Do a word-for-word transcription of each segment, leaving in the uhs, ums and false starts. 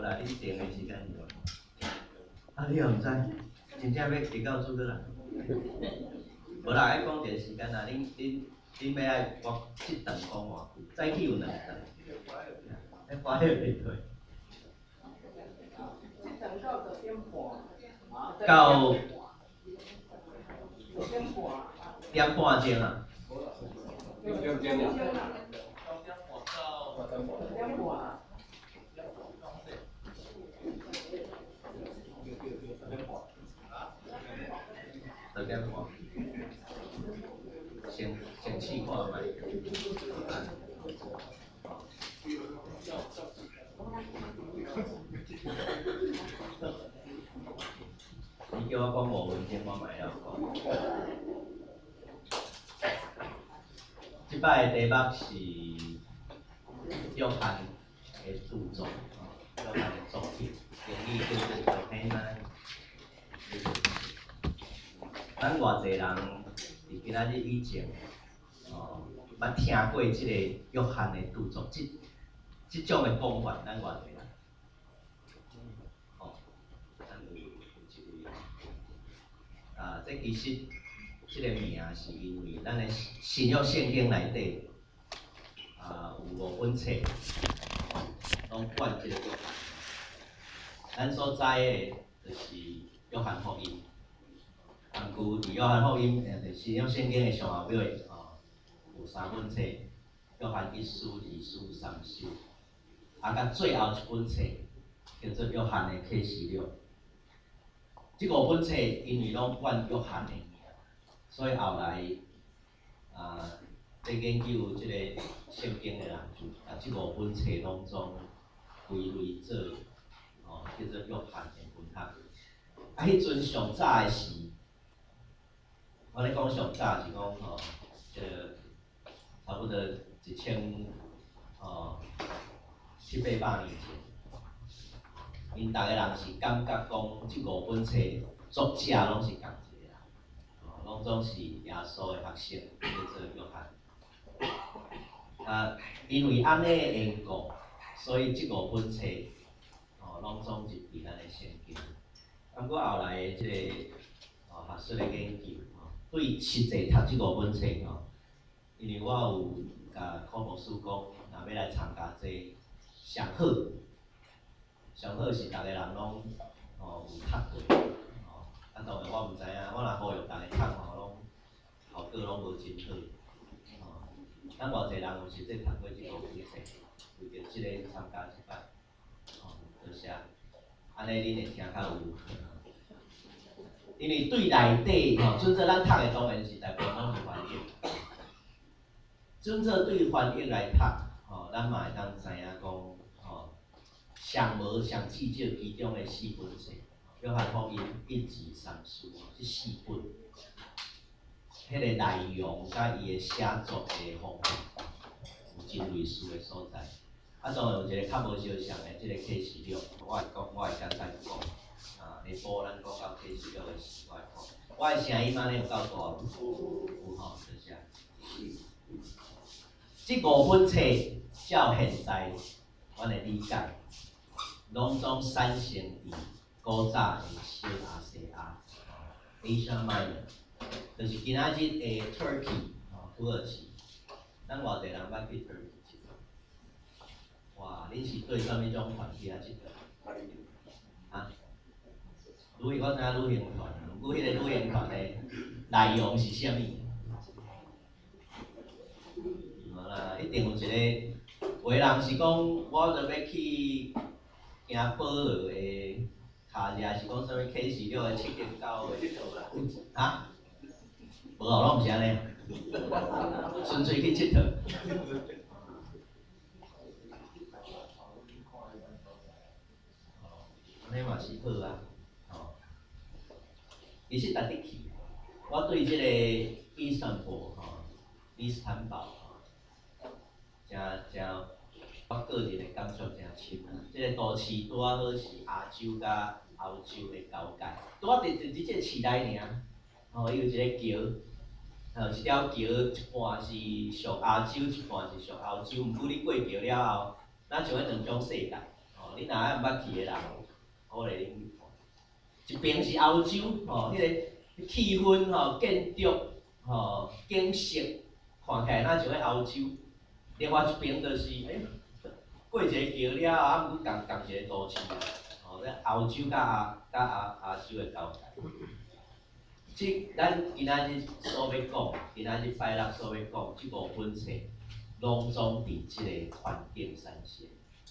啦，你定的时间有。啊，你又唔知，真正要提到做个啦。无啦，爱讲一个时间啦，恁恁恁要爱我即顿讲偌久，早起有两顿，迄花叶袂退。到点半钟啊。 六点钟啊。 六点半。先先试看卖。你叫我讲五分钟，我卖了讲。即摆的题目是约翰的著作，约翰的作品，英语叫做《Yohana》。咱偌济人伫今仔日以前，哦，捌听过即个约翰的著作，即即种的讲法，咱偌济人。哦，咱有有一位，啊，这其实。即个名是因为咱的新约圣经内底，啊有五本册，拢管即个约翰。咱所知的，就是约翰福音。啊，故伫约翰福音，诶，新约圣经的上后尾，哦，有三本册：约翰一书、二书、三书。啊，甲最后一本册叫做约翰的启示录。即五本册因为拢管约翰的。所以后来，啊，在研究即个圣经的人，就把即五本册拢总归类做，哦，叫做约翰的文学。啊，迄阵上早的时，我咧讲上早是讲吼，即个差不多一千哦七八百年前，因逐个人是感觉讲即五本册作者拢是共。拢总是耶稣的学生，叫做约翰。啊，因为安尼的缘故，所以即五本册，哦，拢总入伫咱的圣经。啊，不过后来的即个哦学术的研究，哦，对实际读即五本册吼，因为我有甲科牧师讲，若要来参加这上好，上好是逐个人拢哦有读过。啊，当然我毋知影，我若呼吁逐个读吼，拢效果拢无真好。哦，咱偌济人有实际读过即五本册，为着即个参加即摆，哦，多谢。安尼恁会听较有，因为对内底吼，准则咱读的当然是大部分拢是翻译。准则对翻译来读，吼，咱嘛会当知影讲，吼，上无上至少其中的四本册。约翰福音、一至三书，即四本，迄个内容甲伊的写作的方法，有真类似的所在。啊，当然有一个较无相像的，即个启示录，我会讲，我会简单讲。啊，下晡咱讲到启示录的时，我会讲。我的声音安尼有够大无？有吼，多谢。即五本册，照现在阮的理解，拢总产生伫。古早的小亚细亚 ，Asia Minor， 就是今仔日的 Turkey， 哦，土耳其。咱偌济人捌去 Turkey 去？哇，恁是对啥物种团体啊？去的？啊？旅我知影旅行团，毋过迄个旅行团的内容是啥物？无啦，一定有一个，有个人是讲，我着要去行保罗的。下只是讲啥物启示录的七点九的，啊？无哦，拢毋是安尼，纯粹去佚佗。安尼嘛是好啊，吼。其实逐日去，我对即个伊斯坦堡吼，伊斯坦堡吼，真真，我个人的感触真深啊。即个都市拄啊好是亚洲甲欧洲的交界，拄啊伫伫即个市内尔，吼，伊有一个桥，吼，一条桥一半是属亚洲，一半是属欧洲。毋过你过桥了后，咱像迄两种世界，吼， 你若爱捌去的人，我来恁去看。一边是欧洲，吼、喔，迄、那个气氛吼、建筑吼、景色，看起来若像喺欧洲。另外一边就是，诶、欸，过一个桥了，啊，毋过共共一个都市，吼、喔，咧欧洲甲亚甲亚亚洲的交界。即咱今仔日所要讲，今仔日拜六所要讲，即五本册拢总伫即个环境产生。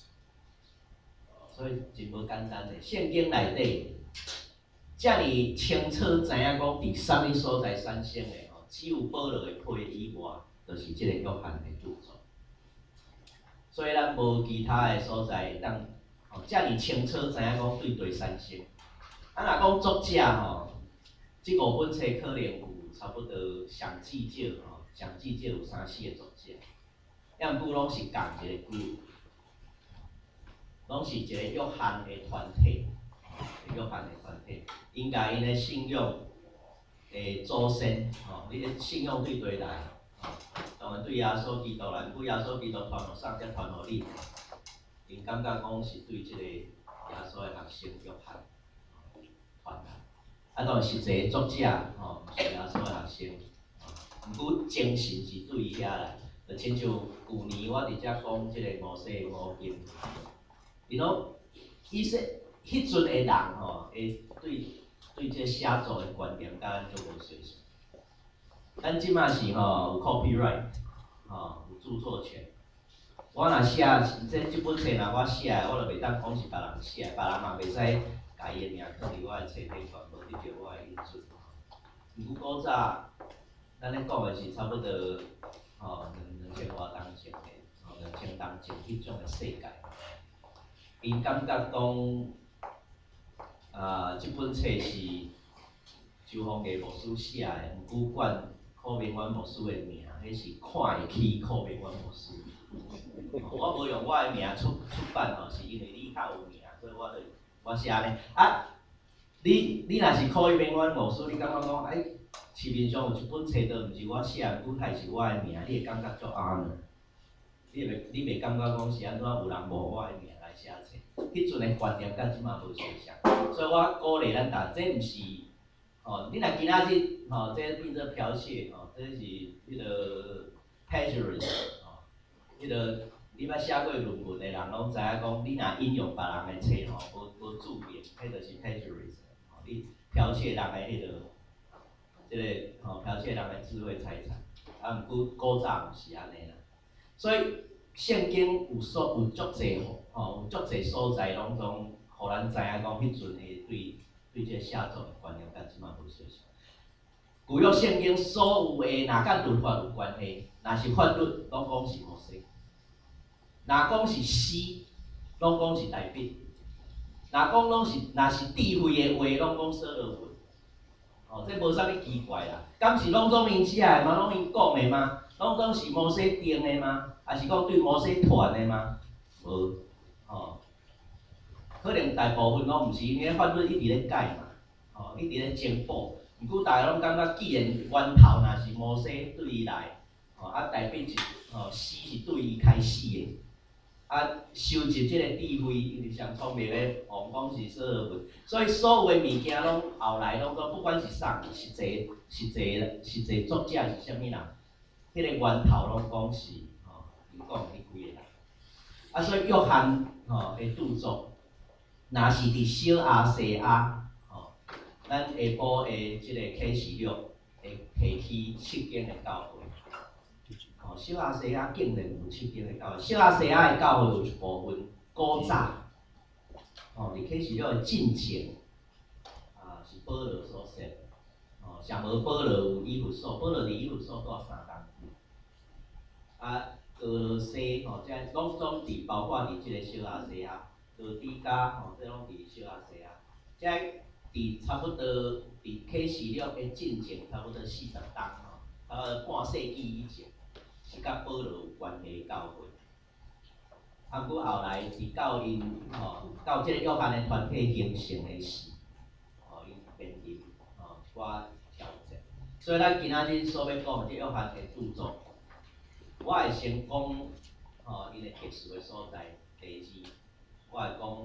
所以真无简单诶，圣经内底，遮尔清楚知影讲伫啥物所在产生诶吼，只有保罗诶批以外，就是即个约翰诶著作。所以咱无其他诶所在会当吼遮尔清楚知影讲对对产生。啊，若讲作者吼，即五本册可能有差不多上至少吼，上至少有三四个作者，要毋过拢是共一个 group。拢是一个约翰的团体，约翰的团体，因甲因的信仰的祖先，吼、哦，你的信仰对对来，吼、哦，当然对耶稣基督来，不耶稣基督传互啥，才传互你，因感觉讲是对即个耶稣的学生约翰传来，啊，当然实际作者，吼、哦，毋是耶稣的学生，毋过精神是对伊遐来，就亲像旧年我伫遮讲即个摩西五经。你讲，伊说，迄阵的人吼，会对对这写作的观念，甲咱足无相似。咱即马是吼有 copyright， 吼有著作权。我若写，这即本册若我写，我就袂当讲是别人写，别人嘛袂使家己的名刻伫我的册顶，全无得到我的印准。毋过古早，咱咧讲的是差不多吼两两千外当前的，吼两千当前迄种的世界。因感觉讲，啊，即本册是周芳艺牧师写的，毋过管柯明远牧师的名，迄是看会起柯明远牧师。我无用我的名出出版吼，是因为你较有名，所以我就我写安尼。啊，你你若是柯明远牧师，你感觉讲，哎，市面上有一本册都毋是我写，毋过还是我的名，你会感觉足安呢？你袂你袂感觉讲是安怎有人无我的名来写册？迄阵的观念甲即马无相像，所以我鼓励咱逐这毋是，吼，你若今仔日吼，这变做剽窃吼，这是迄个 plagiarism 吼，迄个你捌写过论文的人拢知影讲，你若引用别人的册吼，无无注明，迄就是 plagiarism 吼，你剽窃人的迄个，即个吼剽窃人的智慧财产，啊，毋过古早毋是安尼啦，所以。圣经有所有足侪吼，有足侪所在拢总，互咱知影讲，迄阵的对对这写作的观念，甲即马无相像。旧约圣经所有的，若甲律法有关系，若是法律，拢讲是摩西；若讲是诗，拢讲是大卫；若讲拢是，若是智慧的话，拢讲所罗门。哦，这无啥物奇怪啦。敢是拢总因写的吗？拢因讲的吗？拢总是摩西定的吗？还是讲对摩西传的吗？无，吼，可能大部分拢毋是，因为法律一直咧改嘛，吼，一直咧进步。毋过大家拢感觉，既然源头若是摩西对伊来，吼，啊代表是，吼，诗是对伊开始的，啊收集即个智慧，因为上聪明的，王讲是所罗门，所以所有的物件拢后来拢讲，不管是啥，实际实际实际作者是啥物人，迄、那个源头拢讲是。讲迄几个人，啊，所以约翰吼的著作，若是伫小亚细亚吼，咱下晡的即个启示录会提起七间的教会，吼，小亚细亚竟然有七间的教会，小亚细亚的教会有一部分古早，吼，伫启示录的进前，啊，是保罗所设，吼，上无保罗有以弗所，保罗伫以弗所住三工，啊。俄罗斯吼，即拢总伫包括伫即个小亚细亚、俄底加吼，即拢伫小亚细亚。即伫差不多伫启示录的进前，差不多四十档吼，差不多半世纪以前，是甲保罗有关系的教会。啊，不过后来伫到因吼，到即个约翰的团体形成的时，吼，因面临吼一寡挑战。所以咱今仔日所要讲即约翰的著作。我会先讲，吼，因个特殊的所在。第二，我会讲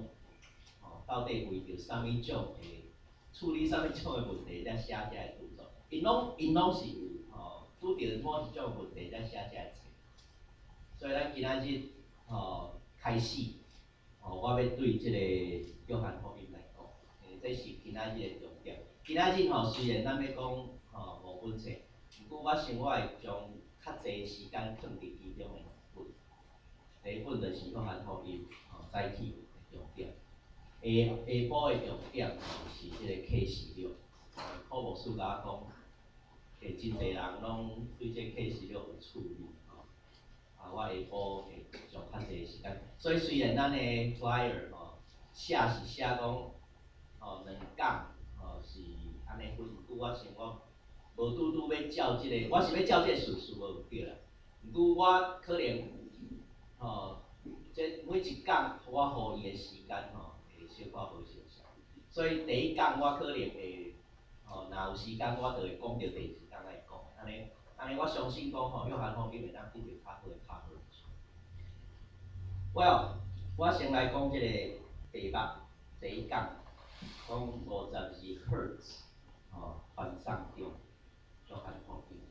到底为着啥物种诶处理啥物种诶问题，才写遮个著作。因拢因拢是有吼拄着某一种问题才写遮个册。所以咱今仔日吼开始，吼我要对即个约翰福音来讲，诶，这是今仔日的重点。今仔日吼虽然咱要讲吼五本册，不过我想我会将较侪时间放伫其中的本。第一本就是约翰福音，吼早起的重点。下下晡的重点是即个启示录。好牧师甲我讲，诶，真侪人拢对这启示录有趣味。啊，我下晡会上较侪时间，所以虽然咱的 flyer 吼写是写讲吼两讲吼是安尼分，不过我想我无拄拄要照即、这个，我是要照即个顺序无对啦。不过我可能吼这每一讲我互伊的时间吼会小可无相像，所以第一讲我可能会吼若有时间我就会讲到第二讲来讲，安尼。安尼，我相信讲吼，约翰福音会当得到较好的拍分。Well， 我先来讲即个题目，第一讲讲五十二 Hertz， 吼，翻上中约翰福音。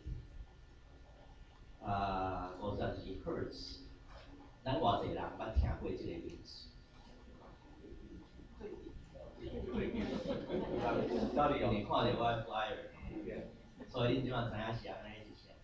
啊，五十二 Hertz， 咱偌济人捌听过即个名词？到底有你看到我的 flyer， 所以恁即马知影是安尼一些。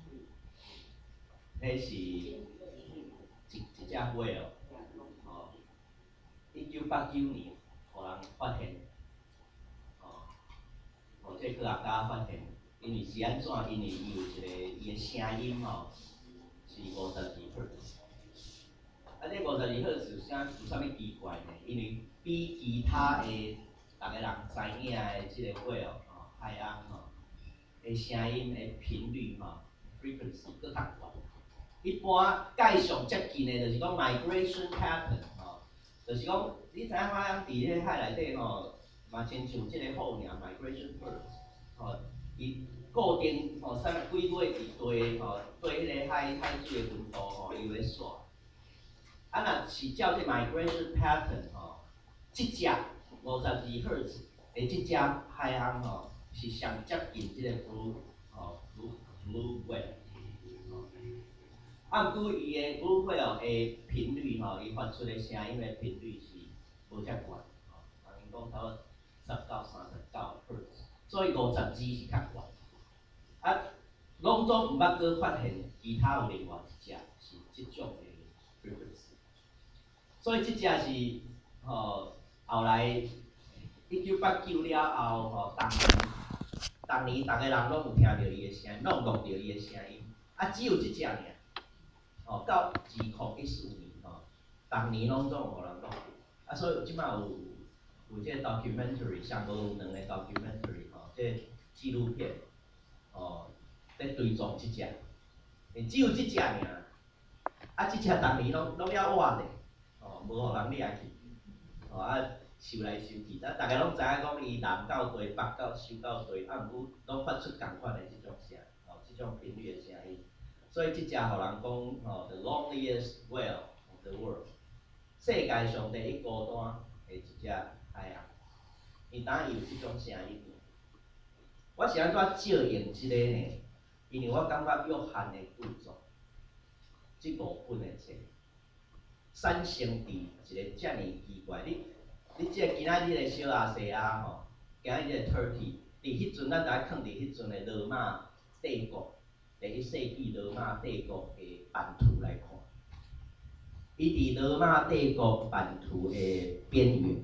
迄是一一只 whale， 吼，一九八九年，互人发现，吼，吼，这科学家发现，因为是安怎？因为伊有一个伊的声音吼，是五十二赫兹。啊，这五十二赫兹有啥有啥物奇怪呢？因为比其他的逐个人知影的即个 whale 吼，海鸥吼，的声音的频率吼 frequency 佫较悬。一般介上接近的，就是讲 migration pattern 吼，就是讲你知影海洋伫迄海内底吼，嘛亲像即个虎尔 migration birds 吼，伊固定吼三几月伫对吼对迄个海海水的温度吼，伊会煞。啊，若是照这 migration pattern 吼，即只五十二赫兹的即只海洋吼，是上接近即个 blue 吼 blue blue whale。啊，毋过伊的 blue whale 的频率吼，伊发出的声音的频率是无遮悬，吼，人因讲差不多十到三十九赫兹，所以五十二是较悬。啊，拢总毋捌阁发现其他有另外一只是即种的 frequency， 所以即只是吼后来一九八九了后吼，当年当年逐个人拢有听到伊的声音，拢录到伊的声音，啊，只有即只尔。哦，到二零一四年吼，逐年拢总有互人录，啊，所以即摆有有即个 documentary， 上无有两个 documentary 吼，即个纪录片，哦，在追踪即只，只有即只尔，啊，即只逐年拢拢了活咧，哦，无互人掠去，哦啊，收来收去，啊，逐个拢知影讲伊南到地，北到收到地，啊，毋过拢发出共款的即种声，哦，即种频率的声音。所以即只互人讲吼 ，the loneliest whale of the world， 世界上第一孤单的一只海洋，因当伊有即种声音。我是安怎照应即个呢？因为我感觉约翰的著作，即五本的册，产生伫一个遮尔奇怪，你你即个今仔日的小亚细亚吼，今仔日的 Turkey， 伫迄阵咱知影囥伫迄阵的罗马帝国。第一世纪罗马帝国的版图来看，伊伫罗马帝国版图的边缘，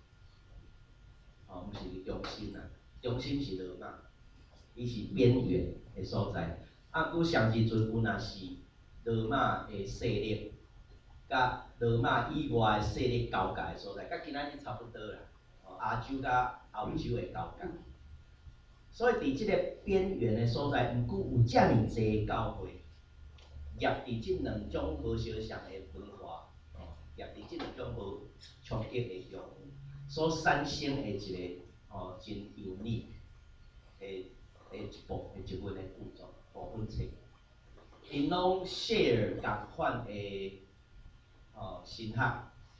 哦，毋是中心啊，中心是罗马，伊是边缘的所在。啊，故上时阵有若是罗马的势力，甲罗马以外的势力交界的所在，甲今仔日差不多啦。哦，亚洲甲欧洲的交界。所以伫即个边缘的所在，毋过有遮尔济交汇，夹伫即两种无相像的文化，哦，夹伫即两种无冲击的用语，所产生的一个哦真有力的的一部的一本的著作，五本册，因拢 share 共款的哦神学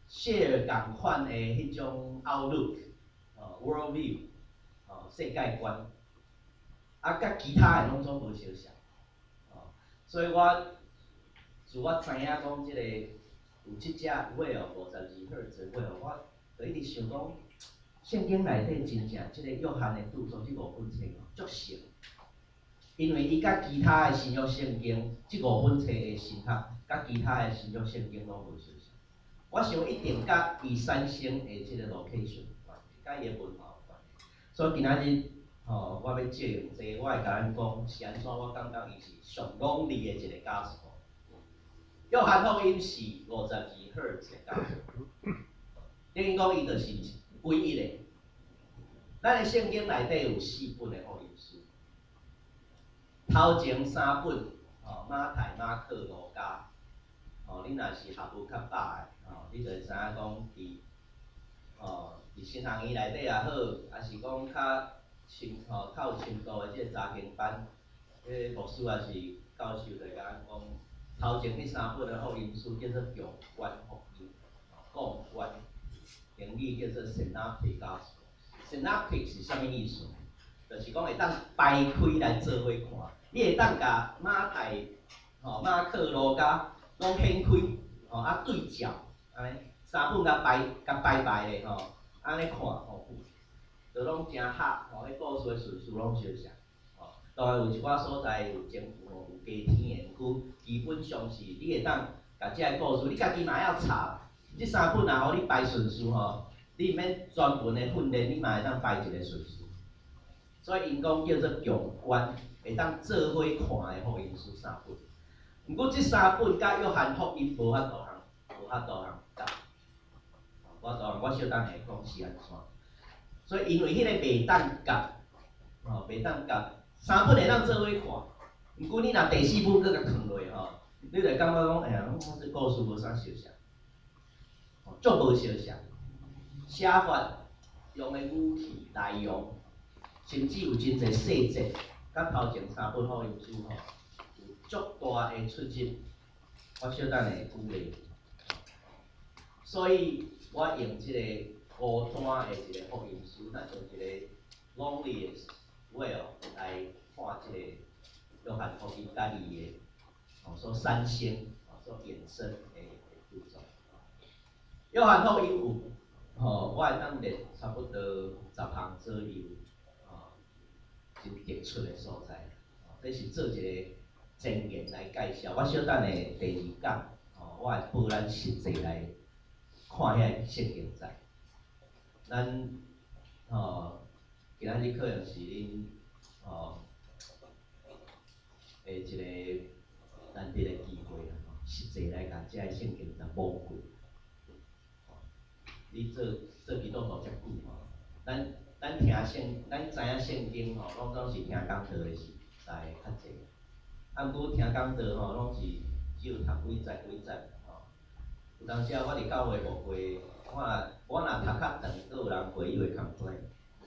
share 共款的迄种 outlook， 哦 world view， 哦世界观，啊，甲其他的拢总无相像，哦，所以我自我知影讲即、這个有即只 whale 五十二赫兹 whale， 我就一直想讲，圣经内底真正即个约翰的著作，即五本册哦，足熟。因为伊甲其他的新约圣经，即五本册的神学，甲其他的新约圣经拢无相像。我想一定甲伊产生的即个 location 有关系，甲伊的文化有关系。所以今仔日，吼、哦，我要借用这个，我会甲咱讲是安怎，我感觉伊是上拢利的一个假说。约翰福音是五十二赫兹的假说，等于讲伊就是唯一的。咱的圣经内底有四本的福音书。头前三本，哦，马太、马可、路加，哦，你若是学务较饱的，哦，你就会知影讲伫，哦，伫新学院内底也好，还是讲较深，吼，较有深度的即个查经班，迄个牧师也是教授，就甲咱讲，头前迄三本的福音书叫做共观福音，共观，英语叫做 synoptic gospel。synoptic 是啥物意思？就是讲会当掰开来做伙看。你会当甲马太、吼、马可、路加拢掀开，吼、啊对照，安尼三本甲排甲排排咧，吼，安尼看，吼，就拢真合，吼，迄故事的顺序拢相像，吼。当然有一寡所在有前有有加添的，毋过基本上是你会当甲即个故事，你家己嘛要查，即三本若互你排顺序吼，你毋免专门的训练，你嘛会当排一个顺序。所以因讲叫做共观，会当做伙看的福音书三本。毋过即三本甲约翰福音无法度通，无法度通共。我当我小等下讲是安怎。所以因为迄个袂当共，吼袂当共，三本会当做伙看。毋过你若第四本搁甲藏落吼，你就感觉讲，哎呀，我这故事无啥相像，吼，足无相像。写法、用的语气、内容。甚至有真侪细节，甲头前三本福音书吼有足大的出入，我小等下举例。所以我用即个孤单的一个福音书，咱从一个 loneliest well 来看即个约翰福音甲伊的哦所产生、哦所衍生的著作。约翰福音有吼，我会当列差不多十项左右。真突出的所在，哦，这是做一个前言来介绍。我小等下第二讲，哦，我会报咱实际来看遐圣经在。咱哦，今仔日可能是恁哦，诶一个难得的机会啦，吼，实际来甲遮个圣经来摸过。你做做基督徒遮久吼，咱。咱听圣，咱知影圣经吼，拢总是听讲道的时代较济。啊，毋过听讲道吼，拢是只有读几节几节吼。有当时啊，我伫教会牧会，我我若读较长，阁有人回伊会 complain。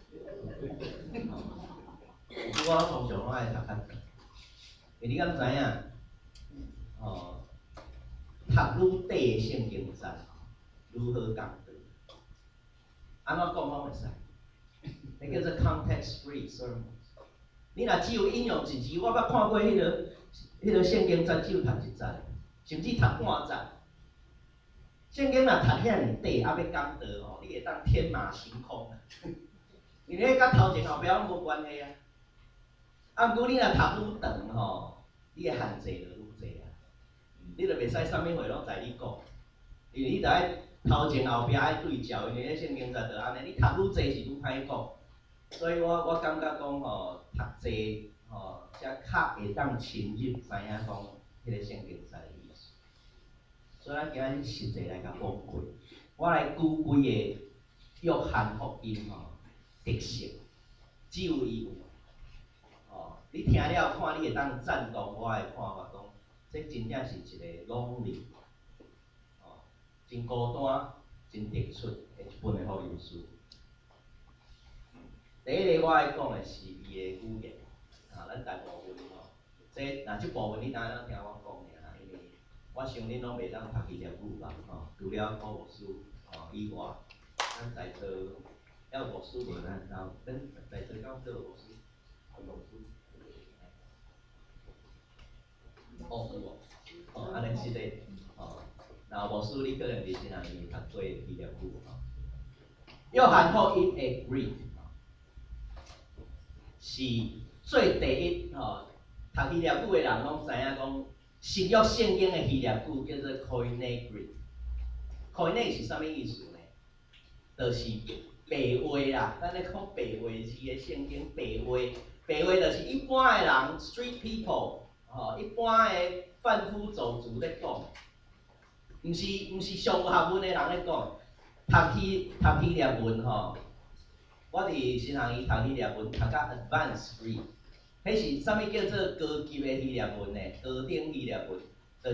毋过我通常拢爱读较长，因为你敢知影？吼，读愈短的圣经章，愈好讲道。安怎讲拢会使。那叫做 context-free sermons。你若只有引用一字，我捌看过迄、那个、迄个圣经章只有读一节，甚至读半节。圣经若读遐尔短，啊要讲道吼，你会当天马行空。因为迄甲头前后壁拢无关系啊。啊，毋过你若读愈长吼，你的限制就愈济啊。你就袂使啥物话拢在你讲，因为你着爱头前后壁爱对照，因为迄圣经章就安尼，你读愈济是愈歹讲。所以我我感觉讲吼，读册吼，才较会当深入知影讲迄个圣经在的意思。所以咱今仔日实际来甲讲过，我来举几个约翰福音吼特色，只有伊有。哦，你听了看，你会当赞同我的看法，讲这真正是一个 lonely， 哦，真孤单、真突出的一本的福音书。第一个我爱讲的是伊的语言，啊，咱大部分吼，这若即部分你当然听我讲尔，因为我我想恁拢袂当读希腊语吧？吼、哦，除了古牧师吼以外，咱在座还有牧师无咱，然后咱在座敢有牧师？牧师。哦，有哦，哦，安尼是咧，哦，然后牧师你可能伫新学院读过希腊语吼。约翰福音的 Greek 是最第一吼，读希腊语的人拢知影讲，新约圣经的希腊语叫做 Koine Greek。Koine 是啥物意思呢？就是白话啦，咱咧讲白话字的圣经，白话，白话就是一般的人 street people 吼，一般的贩夫走卒咧讲，毋是毋是上学问的人咧讲。读希读希腊文吼，我伫新学院读希腊文，读到 advanced Greek， 迄是啥物叫做高级的希腊文呢？高等希腊文，就是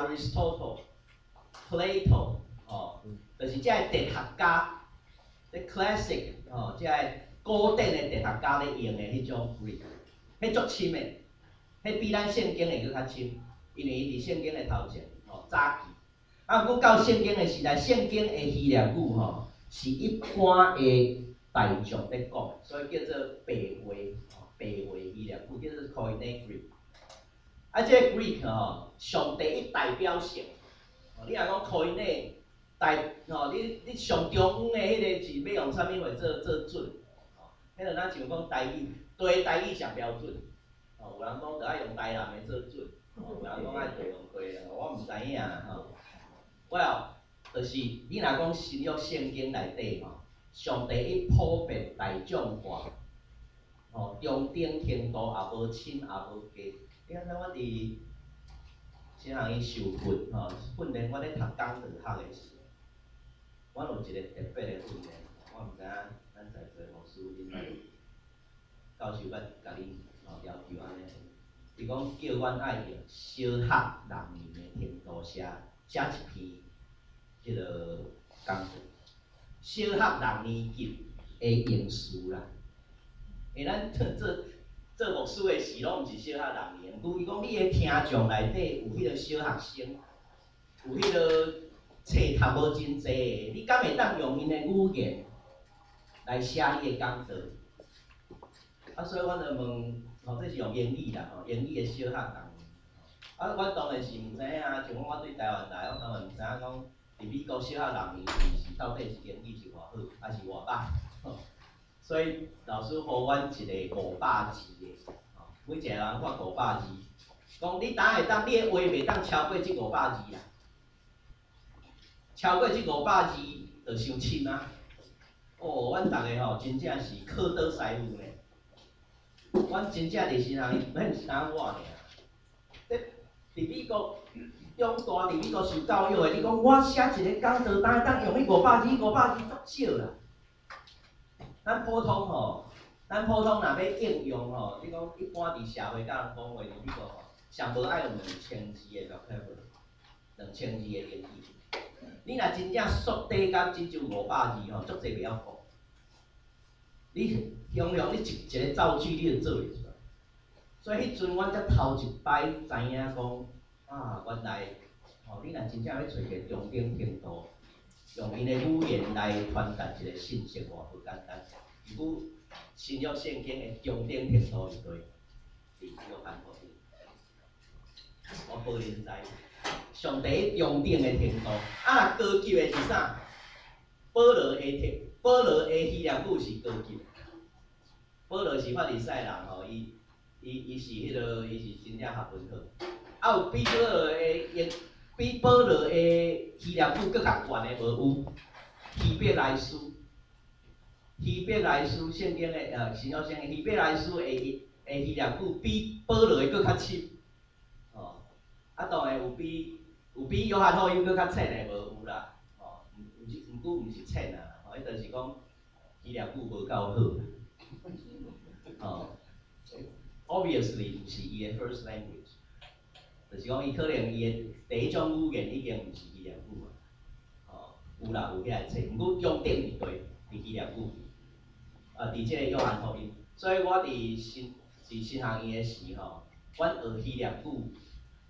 Aristotle、Plato 吼，就是遮个哲学家，即 classic 吼，遮个古典的哲学家咧用的迄种 Greek， 迄足深的，迄比咱圣经的搁较深，因为伊伫圣经的头前吼早期。啊，不过到圣经的时代，圣经的希腊语吼是一般的大众咧讲，所以叫做白话，吼白话希腊语叫做 Koine Greek。啊，这个 Greek 吼上第一代表性，吼你若讲 Koine 代吼，你你上中央的迄个字要用啥物话做做准？吼，迄个咱像讲台语，对台语上标准，吼有人讲着爱用台南的做准，吼有人讲爱着用对的，我毋知影吼。Well， 就是你若讲新约圣经内底吼，上第一普遍大众化，吼中等程度也无深也无低。你看我伫新学院受训吼，训练我咧读讲道学的时，我有一个特别的训练，我毋知影咱在座牧师恁教授捌甲恁吼要求安尼，伊讲叫阮爱用小学六年的程度写写一篇。即个讲道，小学六年级的用词啦，因为咱做做牧师的时，拢毋是小学六年，故伊讲你的听众内底有迄个小学生，有迄个册读无真济的，你敢会当用因的语言来写你的讲道？啊，所以阮就问，吼，这是用英语啦，吼，英语的小学六年。啊，阮当然是毋知影，像讲我对台湾来，我当然毋知影讲。伫美国小学六年级是到底是英语是偌好，还是偌歹？所以老师互阮一个五百字的，吼，每一个人发五百字，讲你当会当，你的话袂当超过即五百字啦。超过即五百字就伤深啊！哦，阮逐个吼真正是课倒师傅呢。阮真正伫新学院，免是单我尔。伫伫美国。中大伫美国受教育的，你讲我写一个讲道，当当用迄五百字，五百字足少啦。咱普通吼，咱普通若要应用吼，你讲一般伫社会甲人讲话，伫美国吼，上无爱用两千字的 vocabulary， 两千字的英语。你若真正缩短到只就五百字吼，足济袂晓讲。你形容你一一个造句，你就做袂出来。所以迄阵阮才头一摆知影讲。啊，原来吼，你若真正要找一个中等程度，用因的语言来传达一个信息，偌不简单。如果新约圣经的中等程度是对，是约翰福音。我报恁知，上第一中等的程度，啊，高级的是啥？保罗的题，保罗的希腊语是高级。保罗是法利赛人吼，伊伊伊是迄、那个，伊是真正学问好。啊，有比保罗的，比保罗的希腊语更较悬的无有？希伯来书，希伯来书圣经的呃新约圣经希伯来书的的希腊语比保罗的更较深，哦，啊当然有比有比约翰福音更较浅的无有啦，哦，毋毋是毋过毋是浅啊，吼，迄就是讲希腊语无够好，哦 ，obviously 毋是伊的 first language。就是讲，伊可能伊的第一种语言已经毋是希腊语啊，吼，有啦有遐个册，毋过重点伫对伫希腊语，啊，伫即个约翰福音，所以我伫新伫新学院的时吼，阮学希腊语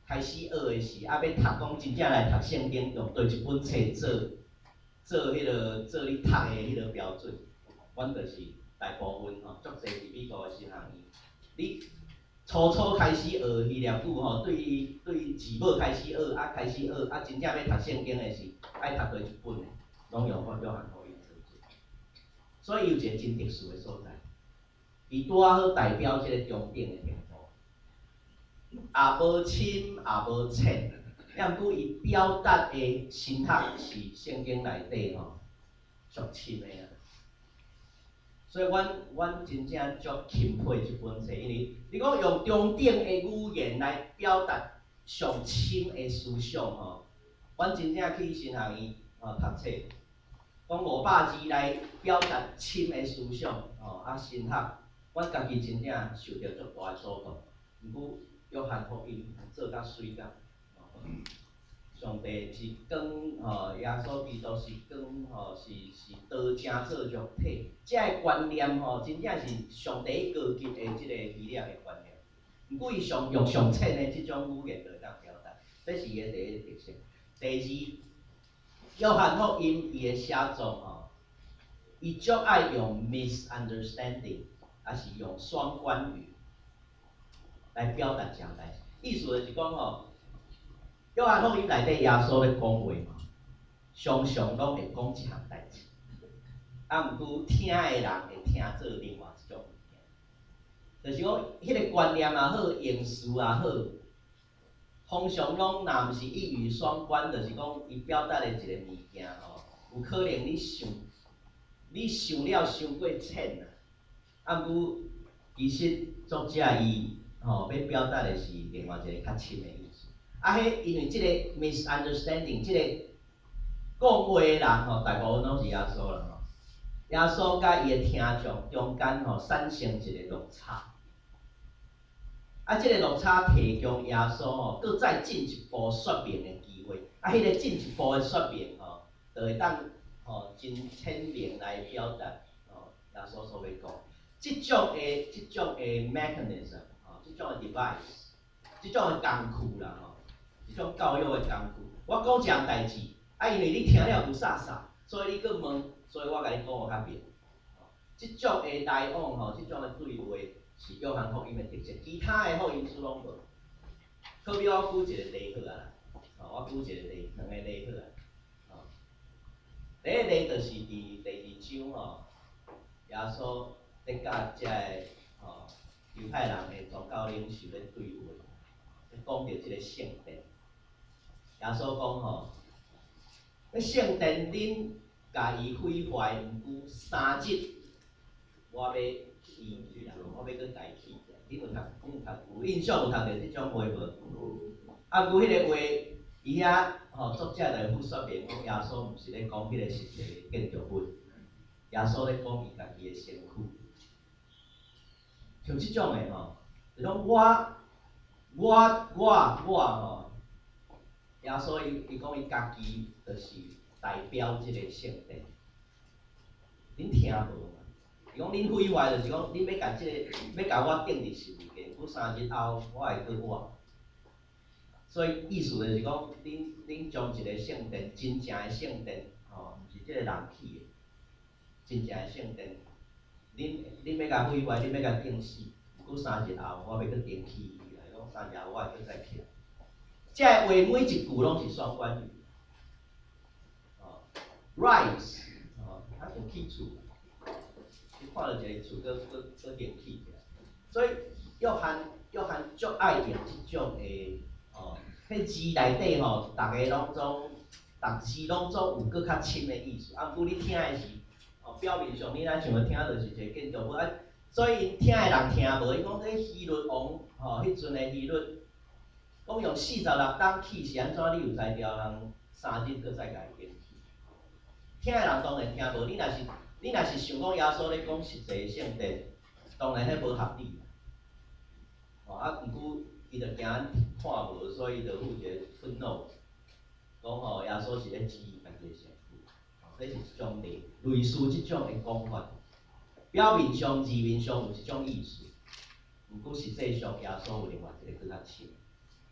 开始学的时，啊要读讲真正来读圣经，用对一本册做做迄、那个做你读的迄个标准，阮就是大部分吼，足侪伫美国的神学院，你初初开始学希腊语吼，对于对于字母开始学，啊开始学，啊真正要读圣经的时，爱读对一本的，拢用法约翰福音做做。所以有一个真特殊的所在，伊拄啊好代表即个中等的程度，也无深也无浅，要毋过伊表达的心态是圣经内底吼上深的啊。所以阮阮真正足钦佩即本册，因为你讲用中等的语言来表达上深的思想吼，阮真正去神学院吼读册，讲五百字来表达深的思想吼啊神学，阮家己真正受到足大的触动。毋过约翰福音做甲水甲，上帝是光吼，耶稣基督是光吼，是是道成做肉体，这个观念吼，真正是上帝高级的即个希腊的观念。毋过伊上用上浅的即种语言来当表达，这是伊的第一个特色。第二，约翰福音伊的写作吼，伊足爱用 misunderstanding， 还是用双关语来表达一项代志。意思就是讲吼。约翰福音内底耶稣咧讲话嘛，常常拢会讲一项代志，啊，毋过听的人会听做另外一种物件，就是讲迄个观念也好，用词也好，通常拢若毋是一语双关，就是讲伊表达的一个物件吼，有可能你想，你想了伤过浅啦，啊，毋过其实作者伊吼要表达的是另外一个较深的意思。啊，迄因为即个 misunderstanding， 即个讲话的人吼，大部分拢是耶稣啦吼。耶稣甲伊的听众中间吼产生一个落差，啊，即、这个落差提供耶稣吼，搁再进一步说明的机会。啊，迄、那个进一步的说明吼，就会当吼真鲜明来表达吼耶稣所要讲。即种的即种的 mechanism， 吼，即种的 device， 即种的工具啦吼。即种教育的工具，我讲一项代志，啊，因为你听了有啥啥，所以你搁问，所以我甲你讲个较明。即种的来往吼，即种的对话是约翰福音的特色，其他的福音书拢无。可比我举一个例好啊啦，我举一个例，两个例好啊。第一个例就是伫第二章吼，耶稣咧甲即个吼犹太人的宗教领袖咧对话，咧讲到即个圣殿。耶稣讲吼，迄圣殿恁家己毁坏毋过三日，我要起去啦，我要搁家起起来。你有读，你有读，有印象有读着即种话无？啊，有迄个话，伊遐吼作者来附说明讲，耶稣毋是咧讲迄个实际建筑物，耶稣咧讲伊家己的身躯。像即种的吼，就讲我我我我吼。耶稣伊伊讲伊家己就是代表即个圣殿，恁听无嘛？伊讲恁毁坏就是讲恁要甲即、这个要甲我定入十字架，过三日后我会搁活。所以意思就是讲，恁恁将一个圣殿真正的圣殿，吼，毋是即个人起的，真正的圣殿，恁恁要甲毁坏，恁要甲定死，过三日后我要搁定起伊来，讲三日后我会搁再起来。这个话每一句拢是双关语，哦 ，rise， 哦，啊像起厝，你看到一个厝，搁搁搁连起起来，所以约翰约翰足爱用即种的，哦，迄字内底吼，逐个拢总，逐字拢总有搁较深的意思。啊，毋过你听的是，哦，表面上你咱想要听就是一个建筑物，啊，所以听的人听无，伊讲这希律王，吼，迄阵的希律。讲用四十六天起是安怎？你有才调人三日搁再家己起？听的人当然听无。你若是你若是想讲耶稣咧讲实际圣殿，当然迄无合理。哦啊，毋过伊着惊看无，所以着附一个 footnote， 讲吼耶稣是咧质疑家己身躯。哦，这是一种类类似即种的讲法。表面上字面上有一种意思，毋过实际上耶稣有另外一个更较深。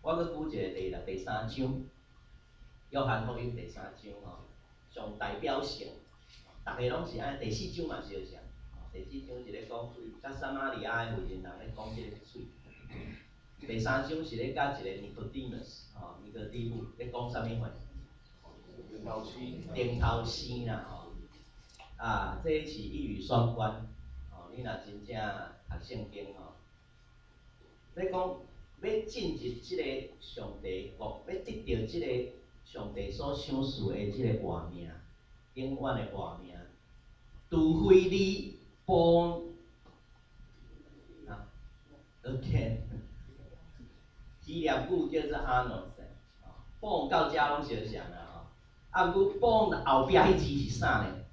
我搁举一个第六、第三章，约翰福音第三章吼，上代表性，大家拢是安。第四章嘛是相像，第四章是咧讲甲撒玛利亚的妇人人咧讲即个水。第三章是咧甲一个 Nicodemus 吼，尼哥底母咧讲啥物货？ 领头生。 领头生啦吼，啊，这是一语双关。哦，你若真正读圣经吼，要讲要进入即个上帝国，要得到即个上帝所赏赐的即个活命，永远的活命，除非你 born 啊 again， 希腊语叫做 anos， born 到遮拢相像啦吼。啊，毋过 born 后壁迄字是啥呢？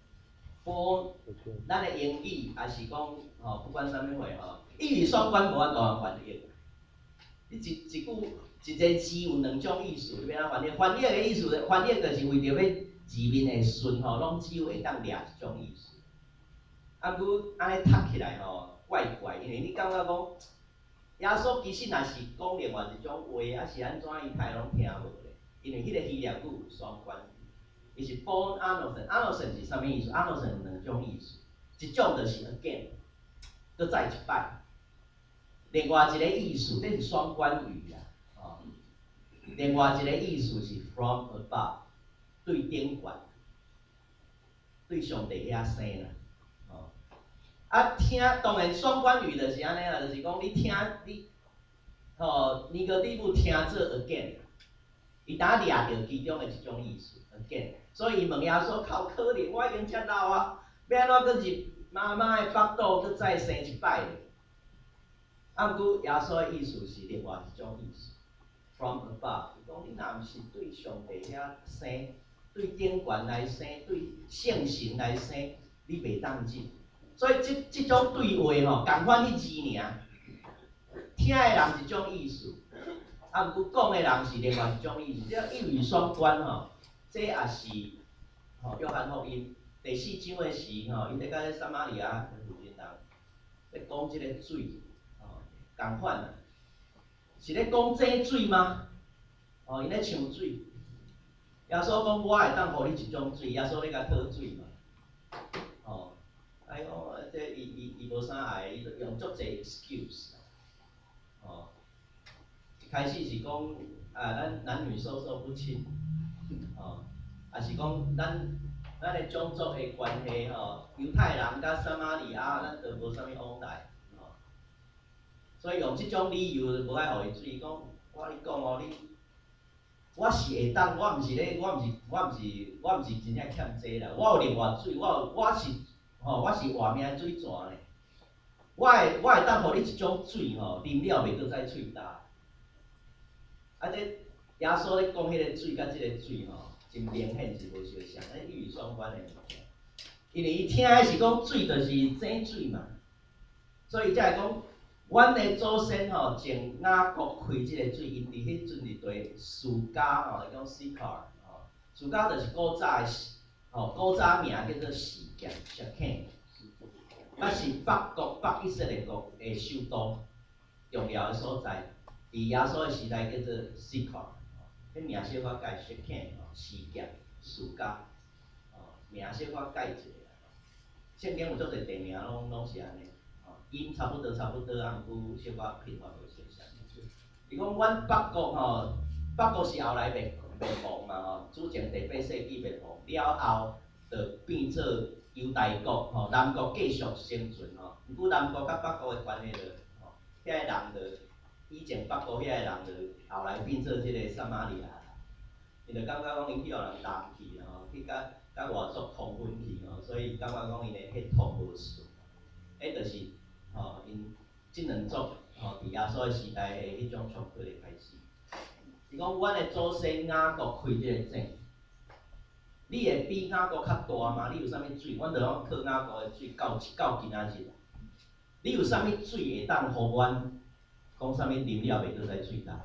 born 咱的英语也是讲吼，不管啥物货吼，一语双关无法度通翻译。你一一句一个字有两种意思，你要安怎翻译？翻译的意思，翻译就是为着要字面会顺吼，拢只有会当掠一种意思。啊，毋过安尼读起来吼怪怪，因为你感觉讲，耶稣其实若是讲另外一种话，啊是安怎伊太拢听无咧？因为迄个希腊语有双关。伊是 born innocent，innocent 是啥物意思 ？innocent 有两种意思，一种就是 again， 搁再一摆。另外一个意思，这是双关语啦，哦。另外一个意思是 from above， 对顶悬，对上帝遐生啦，哦。啊，听当然双关语就是安尼啦，就是讲你听你，吼，尼哥底母听做 again， 伊当掠着其中的一种意思 again。所以伊问耶稣靠可怜，我已经遮老啊，要安怎搁入妈妈的腹肚，搁再生一摆咧？啊，毋过耶稣的意思是另外一种意思 ，from above， 讲你若毋是对上帝遐生，对顶悬来生，对圣神来生，你袂当进。所以即即种对话吼，共款迄字尔，听的人一种意思，啊，毋过讲的人是另外一种意思，这一语双关吼。这也是吼约翰福音第四章的时吼，伊咧甲咧撒玛利亚的妇人人咧讲即个水，吼共款啦，是咧讲这水吗？哦，伊咧抢水，耶稣讲我会当互你一种水，耶稣咧甲讨水嘛，哦，啊伊讲这伊伊伊无啥爱，伊用足济 excuse 啦，哦，一开始是讲啊，咱男女授受不亲。哦，也是讲咱咱的种族的关系吼，犹太人甲撒玛利亚，咱都无啥物往来，吼。所以用即种理由无爱互伊水，讲我甲你讲哦，你我是会当，我毋是咧，我毋是，我毋是，我毋是真正欠债啦，我有另外水，我有我是吼，我是活命的水泉咧。我会我会当互你一种水吼，啉了袂搁再喙焦。啊，这耶稣咧讲迄个水甲即个水吼。真明显是无相像，迄一语双关的物件。因为伊听的是讲水，就是井水嘛，所以才会讲，阮的祖先吼，从雅各开即个水，因伫迄阵伫对苏家吼，讲 Sychar 吼，苏家就是古早的吼，古早名叫做示剑 Shechem， 啊是北国北以色列国的首都，重要的所在，伫耶稣的时代叫做 Sychar。迄名小可改 Shechem 吼，示剑、苏家，吼名小可改一下。圣经有足侪地名拢拢是安尼，吼音差不多差不多，啊毋过小可变化无相像。伊讲阮北国吼，北国是后来灭灭亡嘛吼，主前第八世纪灭亡了后，就变做犹大国吼，南国继续生存吼。毋过南国甲北国的关系就吼，遐个人就。以前北国遐个人就后来变做即个撒玛利亚，伊就感觉讲因去互人打去吼，去甲甲外族通婚去吼，所以感觉讲因的血统无顺，迄就是吼因即两族吼伫耶稣的时代的迄种冲突的开始。是讲阮的祖先雅各开即个井，你会比雅各较大吗？你有啥物水？阮着拢靠雅各的水到到今仔日。你有啥物水会当互阮？讲啥物啉了袂搁再喙焦，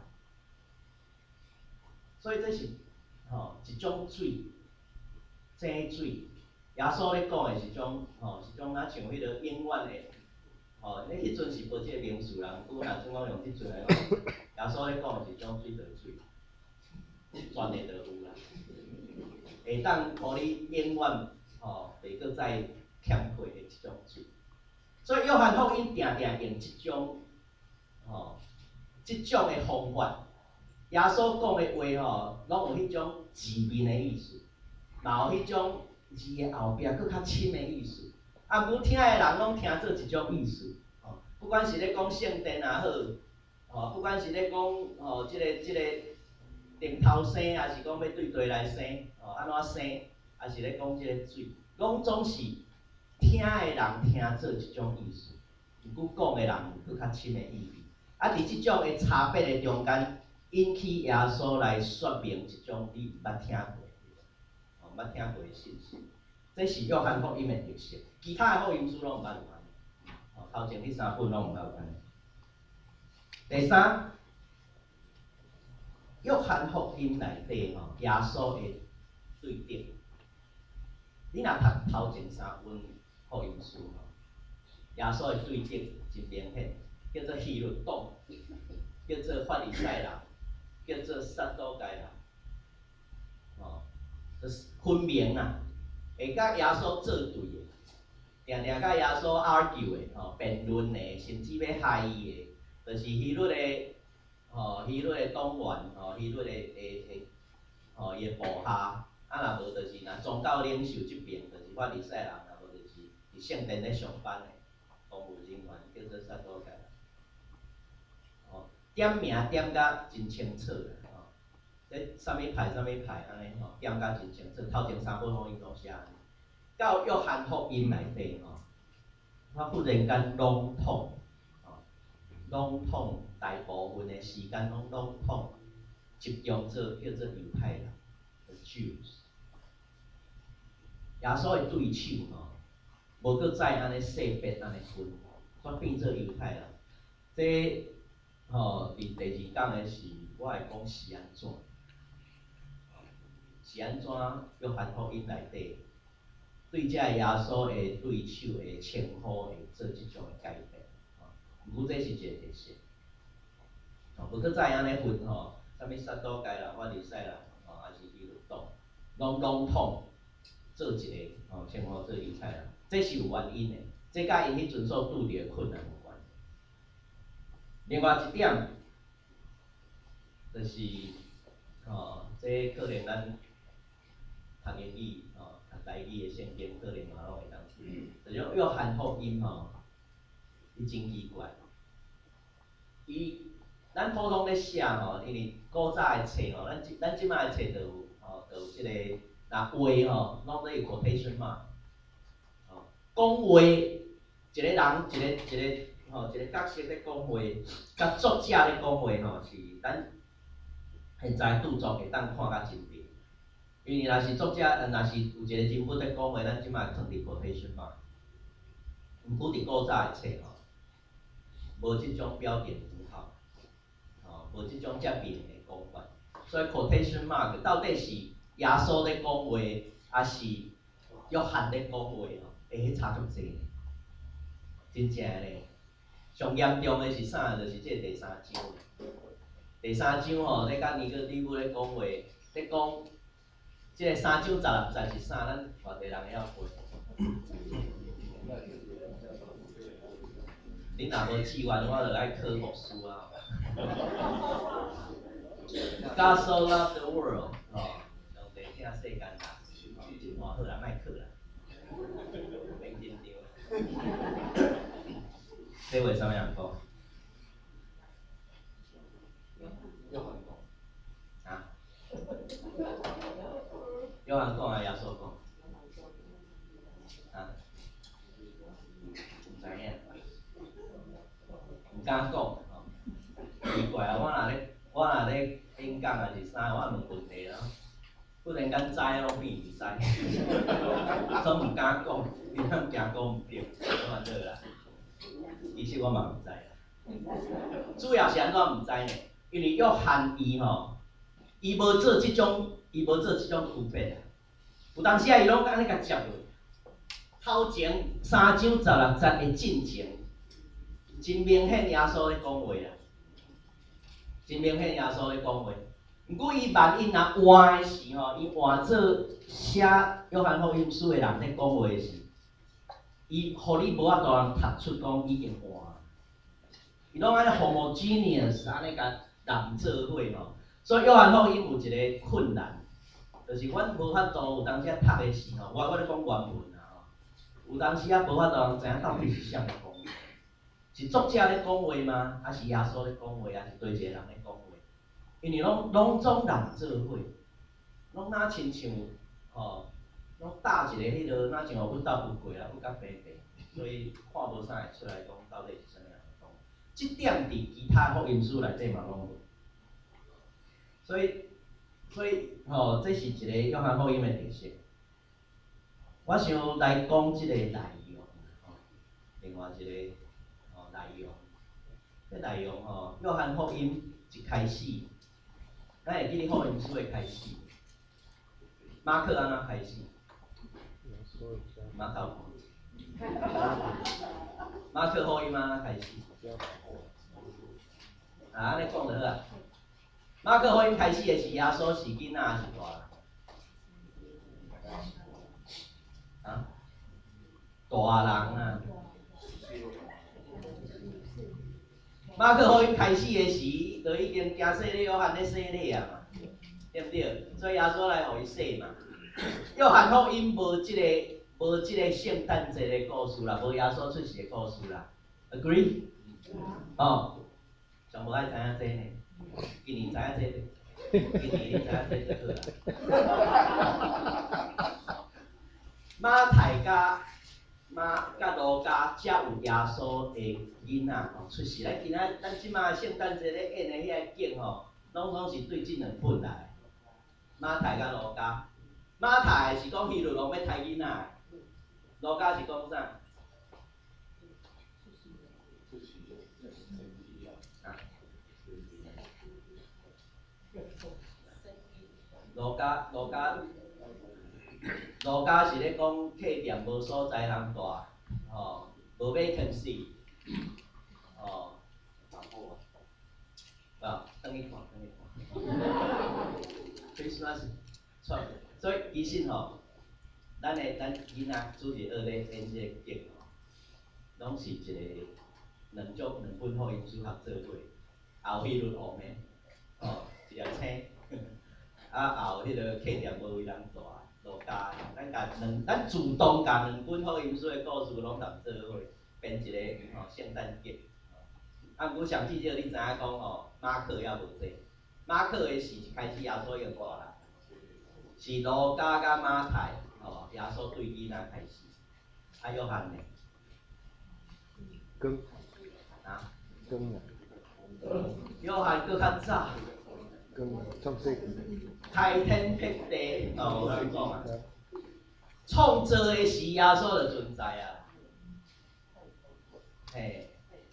所以这是吼、哦、一种水，井水。耶稣咧讲的是种吼、哦、是种咱像迄个永远的哦，你迄阵是无即个名词啦，毋过若怎讲用即阵来讲，耶稣咧讲是种水倒水，全个都有啦，会当互你永远吼袂搁再欠亏的即种水。所以约翰福音定定用即种吼，即种的方法，耶稣讲的话吼，拢有迄种字面的意思，嘛有迄种字的后壁搁较深的意思。啊，毋听的人拢听做一种意思，吼，不管是咧讲圣殿也好，吼，不管是咧讲吼，即、这个即、这个顶头生，还是讲要对地来生，吼，安怎生，还是咧讲即个水，拢总是听的人听做一种意思，毋过讲的人有搁较深的意义。啊，伫即种的差别的中间，引起耶稣来说明一种你毋捌听过，吼，毋捌听过的信息。这是约翰福音的特色，其他的福音书拢毋捌有安尼。哦，头前迄三本拢毋捌有安尼。第三，约翰福音内底吼，耶稣的对敌。你若读头前三本福音书吼，耶稣的对敌真明显，叫做希律党，叫做法利赛人，叫做撒都该人，哦，就是分明啊。会甲耶稣做对的，定定甲耶稣 argue 的，吼辩论的，甚至要害伊的，就是希律的，吼希律的党员，吼希律的诶诶，吼伊的部下，啊若无就是若宗教领袖即边，就是法利赛人，若无就是伫圣殿咧上班的公务人员，叫做撒都该人，吼点名点甲真清楚啦，吼，这啥物派啥物派安尼吼，点甲真清楚，头前三本福音都写安尼。到约翰福音内底吼，我忽然间笼统，吼，笼统大部分的时间拢笼统集中做叫做犹太人 ，the Jews。耶稣的对手吼，无搁再安尼细别安尼分，煞变做犹太人。这吼伫第二讲的是，我会讲是安怎，是安怎约翰福音内底。对这耶稣的对手的称呼会做即种的改变，吼，毋过这是一个特色，吼，无搁再安尼分吼，啥物撒都该人、法利赛人，吼，还是希律党，拢笼统做一个吼称呼做犹太人，这是有原因的，这甲因迄阵所拄着的困难有关。另外一点，就是吼，这可能咱读英语。台语的圣经可能嘛拢会当知，就种约翰福音吼，伊真奇怪。伊咱普通咧写吼，因为古早的册吼，咱即咱即摆的册就有吼，就有即、这个若话吼，拢咧 quotation mark， 吼，讲话一个人一个一个吼一个角色咧讲话，甲作者咧讲话吼，是咱现在著作会当看甲真明。因为若是作者，若是有一个人物咧讲话，咱即摆放伫 quotation mark。毋过伫古早的册吼，无即种标点符号，吼，无即种遮明的讲法，所以 quotation mark 到底是耶稣咧讲话，还是约翰咧讲话吼？会迄差足济，真正咧。上严重的是啥？就是即个第三章。第三章吼，咧甲尼哥底母咧讲话，咧讲。即个三章十六节是啥？咱外地人会晓背。你若无志愿，我就来考牧师啊。God so loved the world， 吼，上帝疼世间人，哦，好啦，莫考啦，免紧张。这话啥物人讲？啊？约翰讲啊，耶稣讲，啊，毋知影，毋敢讲，吼，奇怪啊！我若咧，我若咧演讲还是啥，我问问题啦，忽然间知拢变毋知，所以毋敢讲，因为惊讲毋对，我嘛好啦。其实我嘛毋知啦，主要是安怎毋知呢？因为约翰伊吼，伊无做即种。伊无做即种区别啊，有当时啊，伊拢安尼甲接落。头前三章十六节的进前， 真明显耶稣咧讲话啦，真明显耶稣咧讲话。毋过伊万一若换的时吼，伊换做写约翰福音书的人咧讲话的时，伊互你无法度通读出讲已经换。伊拢安尼 homogeneous 安尼甲揽做伙吼，所以约翰福音有一个困难，就是阮无法度有当时啊读的时候，我我咧讲原文啊吼，有当时啊无法度知影到底是啥物讲话，是作者咧讲话吗？还是耶稣咧讲话？还是对一个人咧讲话？因为拢拢总揽做伙，拢若亲像吼，拢搭一个迄落，若像我斗不过啦，不甲白白，所以看无啥会出来讲到底是啥物。这点伫其他福音书内底嘛拢无，所以所以吼、哦，这是一个约翰福音的特色。我想来讲即个内容，吼、哦，另外一个吼内容，这内容吼，约翰福音一开始，咱会记哩福音书的开始，马可安怎开始？马可，马可福音安怎开始？啊，安尼讲就好啊。马可福音开始的是耶稣是囡仔还是大人？啊，大人啊。马可福音开始的时，就已经惊洗礼约翰咧洗礼啊嘛，对不对？所以耶稣来互伊洗嘛。约翰福音无即、这个无即个圣诞节的故事啦，无耶稣出世的故事啦 ，agree？ 哦。上无爱知影这呢，今年知影这个，今年你知影这就好啦。马太甲马甲路加才有耶稣的囡仔吼出世。咱今仔咱即马圣诞节咧演的遐个景吼，拢拢是对即两本来。马太甲路加，马太是讲希律王要杀囡仔，路加是讲啥？路加路加路加是咧讲客店无所在通住，吼，无vacancy，哦，啊，等去看，等去看 ，Christmas， 所以其实吼，咱的咱囡仔主日学咧演这个景吼，拢是一个两种两本福音书合做伙，后迄轮后面，哦，一条青。啊，后迄个客店无位人住，路加，咱甲两，咱自动甲两本福音书的故事拢合做伙，编一个吼圣诞节。啊，毋过上至少你知影讲吼，马可还无这，马可的是一开始耶稣已经大人，是路加甲马太吼，耶稣对囡仔开始，啊约翰呢？ 更啊？ 更啊？ 约翰搁较早。 更啊？创世纪。 开天辟地，哦，有讲啊，创造的是耶稣的存在啊，嘿，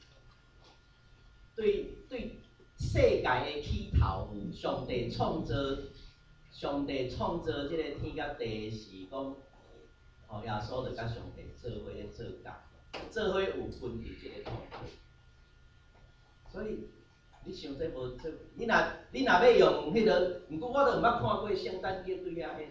对对，世界的起头，上帝创造，上帝创造这个天甲地是讲，哦，耶稣就甲上帝做伙咧做工，做伙有分伫这个创造，所以。你想这无这，你若你若要用迄、那个，毋过我都毋捌看过圣诞节对遐迄，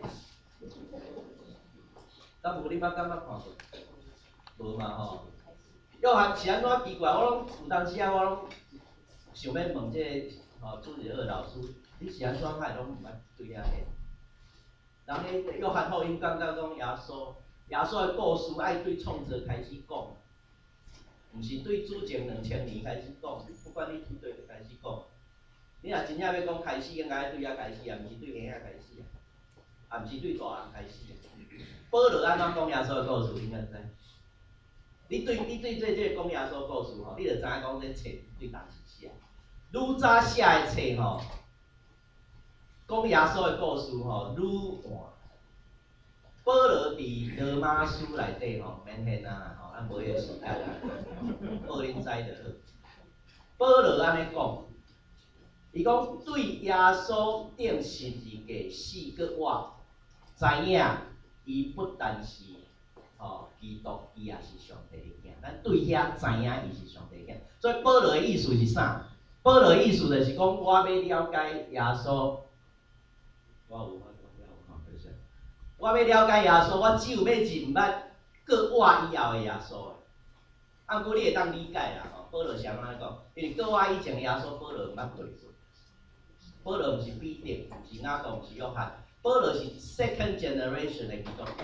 敢无你捌敢捌看过？无嘛吼。约翰是安怎奇怪？我拢有当时啊，我拢想要问这个吼主日学老师，你是安怎海拢毋捌对遐迄？人咧约翰福音讲到讲耶稣，耶稣的故事爱对创造开始讲。毋是对主前两千年开始讲，不管你对对开始讲。你若真正要讲开始，应该对遐开始啊，毋是对婴仔开始啊，啊毋是对大人开始啊。保罗安怎讲耶稣的故事，你应该知。你对你对这这讲耶稣故事吼，你就知影讲这册对当时写。愈早写的册吼，讲耶稣的故事吼愈换。保罗伫罗马书内底吼，免现啊吼，咱无迄个时间啊，报恁知就好。保罗安尼讲，伊讲对耶稣钉十字架死搁活，知影伊不但是吼、哦，基督伊也是上帝的囝，咱对遐知影伊是上帝的囝。所以保罗的意思是啥？保罗的意思就是讲，我要了解耶稣，我有我我了吼，等一下，我要了解耶稣，我只有要认捌过我以后的耶稣。啊，不过你会当理解啦，吼，保罗是安怎讲？因为过我以前的耶稣，保罗毋捌对过。保罗毋是彼得，毋是雅各，毋是约翰，保罗是 second generation 的基督徒。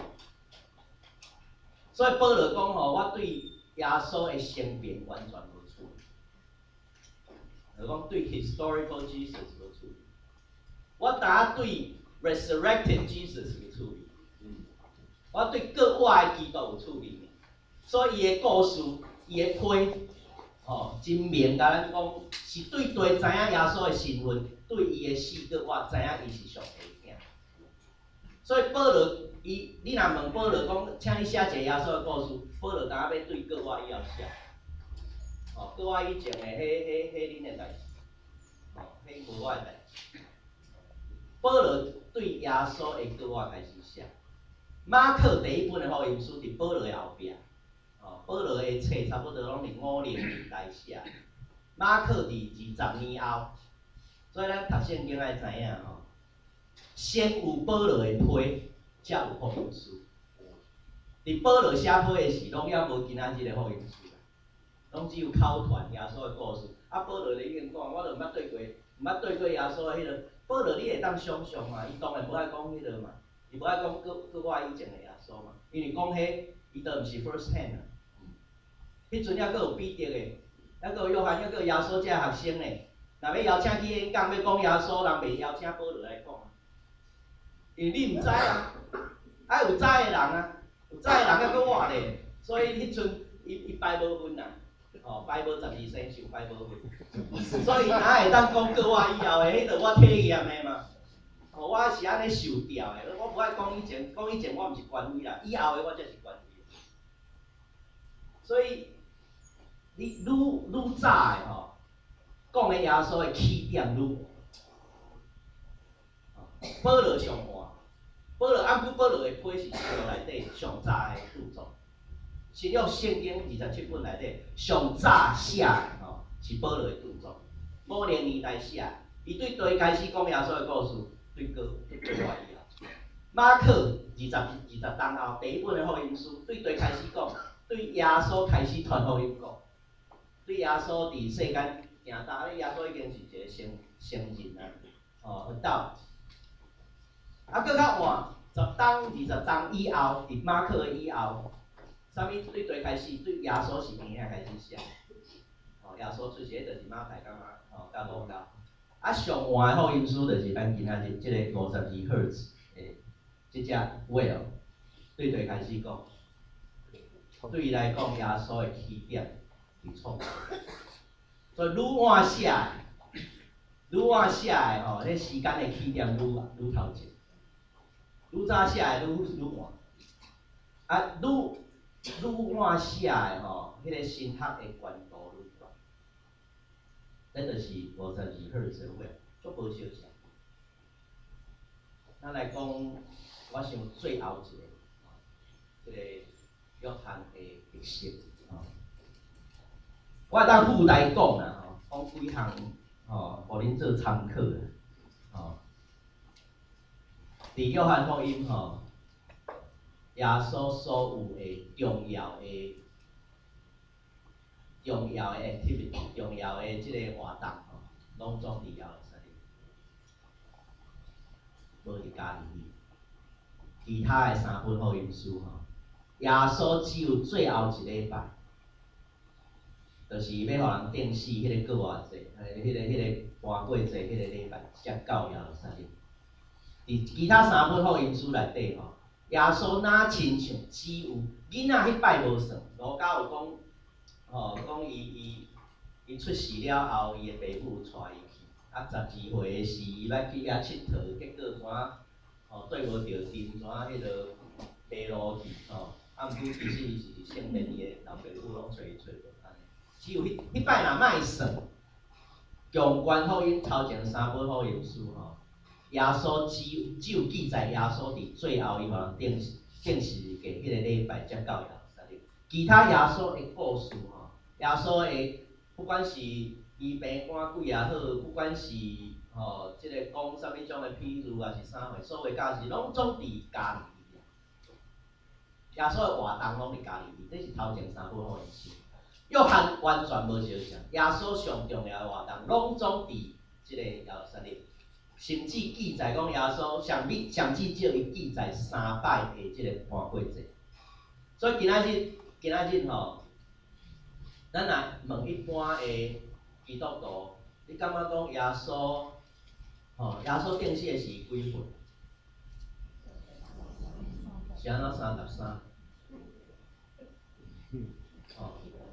所以保罗讲吼，我对耶稣的生平完全无处理，就讲对 historical Jesus 无处理，我打对 resurrected Jesus 有处理，我对过我的基督有处理。所以伊的故事，伊的批，吼，真明甲咱讲，是对对知影耶稣的身份，对伊的死过我知影伊是上帝的囝。所以保罗。伊，你若问保罗讲，请你写一个耶稣的故事，保罗当然要对过我以后写，哦，过我以前的迄、迄、迄恁的代志，哦，迄无我的代志。保罗对耶稣的过我开始写。马可第一本的福音书伫保罗的后壁，哦，保罗的册差不多拢伫五零年代写，马可伫二十年后，所以咱读圣经爱知影吼，先有保罗的批。才有福音书。伫保罗写批的时，拢还无今仔日的福音书啦，拢只有口传耶稣的故事。啊，保罗咧已经讲，我著毋捌对过，毋捌对过耶稣的迄个。保罗你会当想象嘛？伊当然无爱讲迄个嘛，伊无爱讲过过我以前的耶稣嘛，因为讲迄伊都毋是 first hand 啊。迄阵还佫有彼得的，还佫有约翰，还佫有耶稣这学生呢。若要邀请去演讲要讲耶稣，人袂邀请保罗来讲啊，因为你毋知啊。啊，有知的人啊，有知的人还佫我咧，所以迄阵伊伊排无分啊，哦，排无十二生受排无分，所以哪会当讲过我以后的，迄著我体验的嘛，哦，我是安尼受调的，我无爱讲以前，讲以前我毋是权威啦，以后的我才是权威。所以你愈愈早的吼，讲的耶稣的起点愈，保罗上晏。保罗按古保罗的批是新约内底上早的著作，新约圣经二十七本内底上早写的吼是保罗的著作，五零年代写，伊对对开始讲耶稣的故事，对过对过我以后。马可二十二十当后第一本的福音书，对对开始讲，对耶稣开始传福音讲，对耶稣伫世间行大，耶稣已经是一个成成人啊，哦，到。啊，搁较晚，十当、二十当以后，伫马可以后，啥物对对开始对耶稣是边仔开始写，哦，耶稣出世就是马太甲马，哦，甲路加。啊，上晚的福音书就是咱今仔日即个五十二赫兹诶，即只 well 对对开始讲，对伊来讲，耶稣的起点是创，所以愈晚写的，愈晚写的吼，迄时间的起点愈愈头前。愈早写的愈愈晚，啊，愈愈晚写的吼，迄、那个神学的悬度愈悬。咱就是五十二赫兹话，足无相像。咱来讲，我想最后一个，即、这个约翰的特色，吼、我当附带讲啦，吼，讲几项，吼，互恁做参考啦，吼。伫约翰福音吼，耶稣所有的重要的、重要的 activity、重要的即个活动吼，拢总伫耶路撒冷，无伫加利利。其他的三本福音书吼，耶稣只有最后一礼拜，就是要互人定死迄个过活节，诶，迄个、迄个搬过节迄个礼拜，才到耶路撒冷。伫其他三本福音书内底吼，耶稣哪亲像只有囡仔迄摆无算，路加有讲，吼讲伊伊伊出世了后，伊的爸母带伊去，啊十二岁的时伊捌去遐佚佗，结果怎吼对无着阵，怎迄落迷路去吼，啊毋过其实伊是圣灵伊的老爸母拢找伊找无安尼，只有迄迄摆若莫算，强观福音头前三本福音书吼。耶稣只有只有记载耶稣伫最后伊互人定正是伫迄个礼拜才到耶路撒冷。其他耶稣的故事吼，耶稣的不管是医病赶鬼也好，不管是吼即、这个讲啥物种的譬喻啊是啥货，所有假是拢总伫家己。耶稣的活动拢伫家己，这是头前三本好意思。约翰完全无相像，耶稣上重要的活动拢总伫即个耶路撒冷。甚至记载讲耶稣上至上至少伊记载三摆的即个盘过节，所以今仔日今仔日吼，咱来问一般的基督徒，你感觉讲耶稣吼耶稣定死的是几岁？是安怎三十三？哦，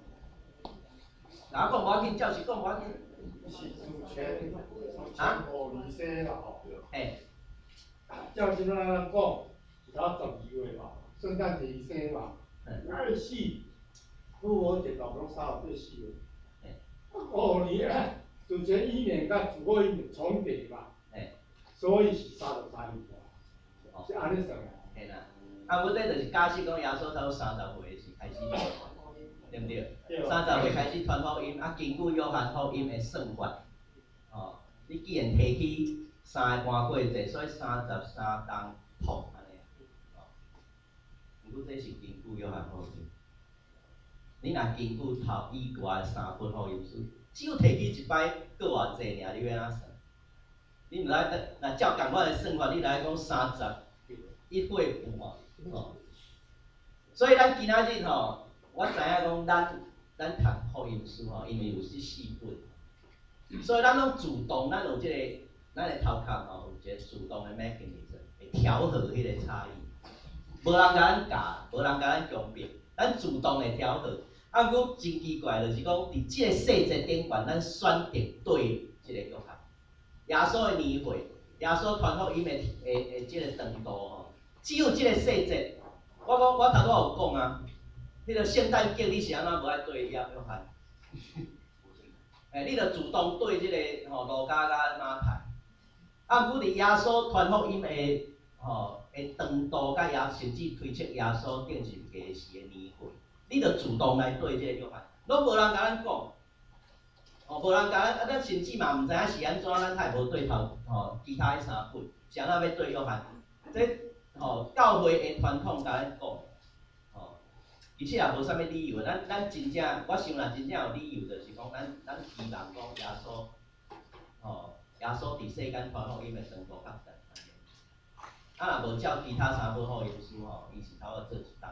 哪讲无要紧，照是讲无要紧。 是主权，主权互离生啦吼。 嘿。 照即摆咱讲，是到十二月嘛，圣诞节离生嘛，二四，复活节到拢三十对四月。五年，主权一年甲主后一年重叠嘛，所以是三十三年。是安尼算啊？ 嘿啦，啊，阮这就是假设讲耶稣差不多三十岁是开始，对不对？三十岁开始传福音，啊，根据约翰福音的算法，哦，你既然提起三个半过节，所以三十三当痛安尼，哦，毋过这是根据约翰福音。你若根据头以外的三本福音书，只有提起一摆，搁偌济尔，你要安怎算？你毋知，若照共款的算法，你来讲三十一岁半，哦。所以咱今仔日吼，我知影讲咱咱读福音书吼，因为有十四本，所以咱拢自动，咱有即、这个，咱的头壳吼有一个自动的 mechanism， 会调和迄个差异。无人甲咱教，无人甲咱强迫，咱自动会调和。啊，毋过真奇怪，就是讲伫即个细节顶悬，咱选择对即个约翰。耶稣的年会，耶稣传福音的的的即个长度吼，只有即个细节。我讲我头拄有讲啊，迄个圣诞节你是安怎无爱对约翰？诶，你着主动对即、这个吼路加甲马太。啊，毋过伫耶稣传福音的吼的长度，甲耶甚至推测耶稣定是家时的年会，你着主动来对即个约翰，拢无人甲咱讲。哦，无人甲咱，啊，咱甚至嘛毋知影是安怎，咱才会无对头吼其他迄三本，是安怎要对约翰？这吼教会的传统甲咱讲，吼，而且也无啥物理由，咱咱真正，我想啦，真正有理由，就是讲咱咱希望讲耶稣，吼，耶稣伫世间传福音的长度较长。啊，若无照其他三本福音书吼，伊是头个做一档。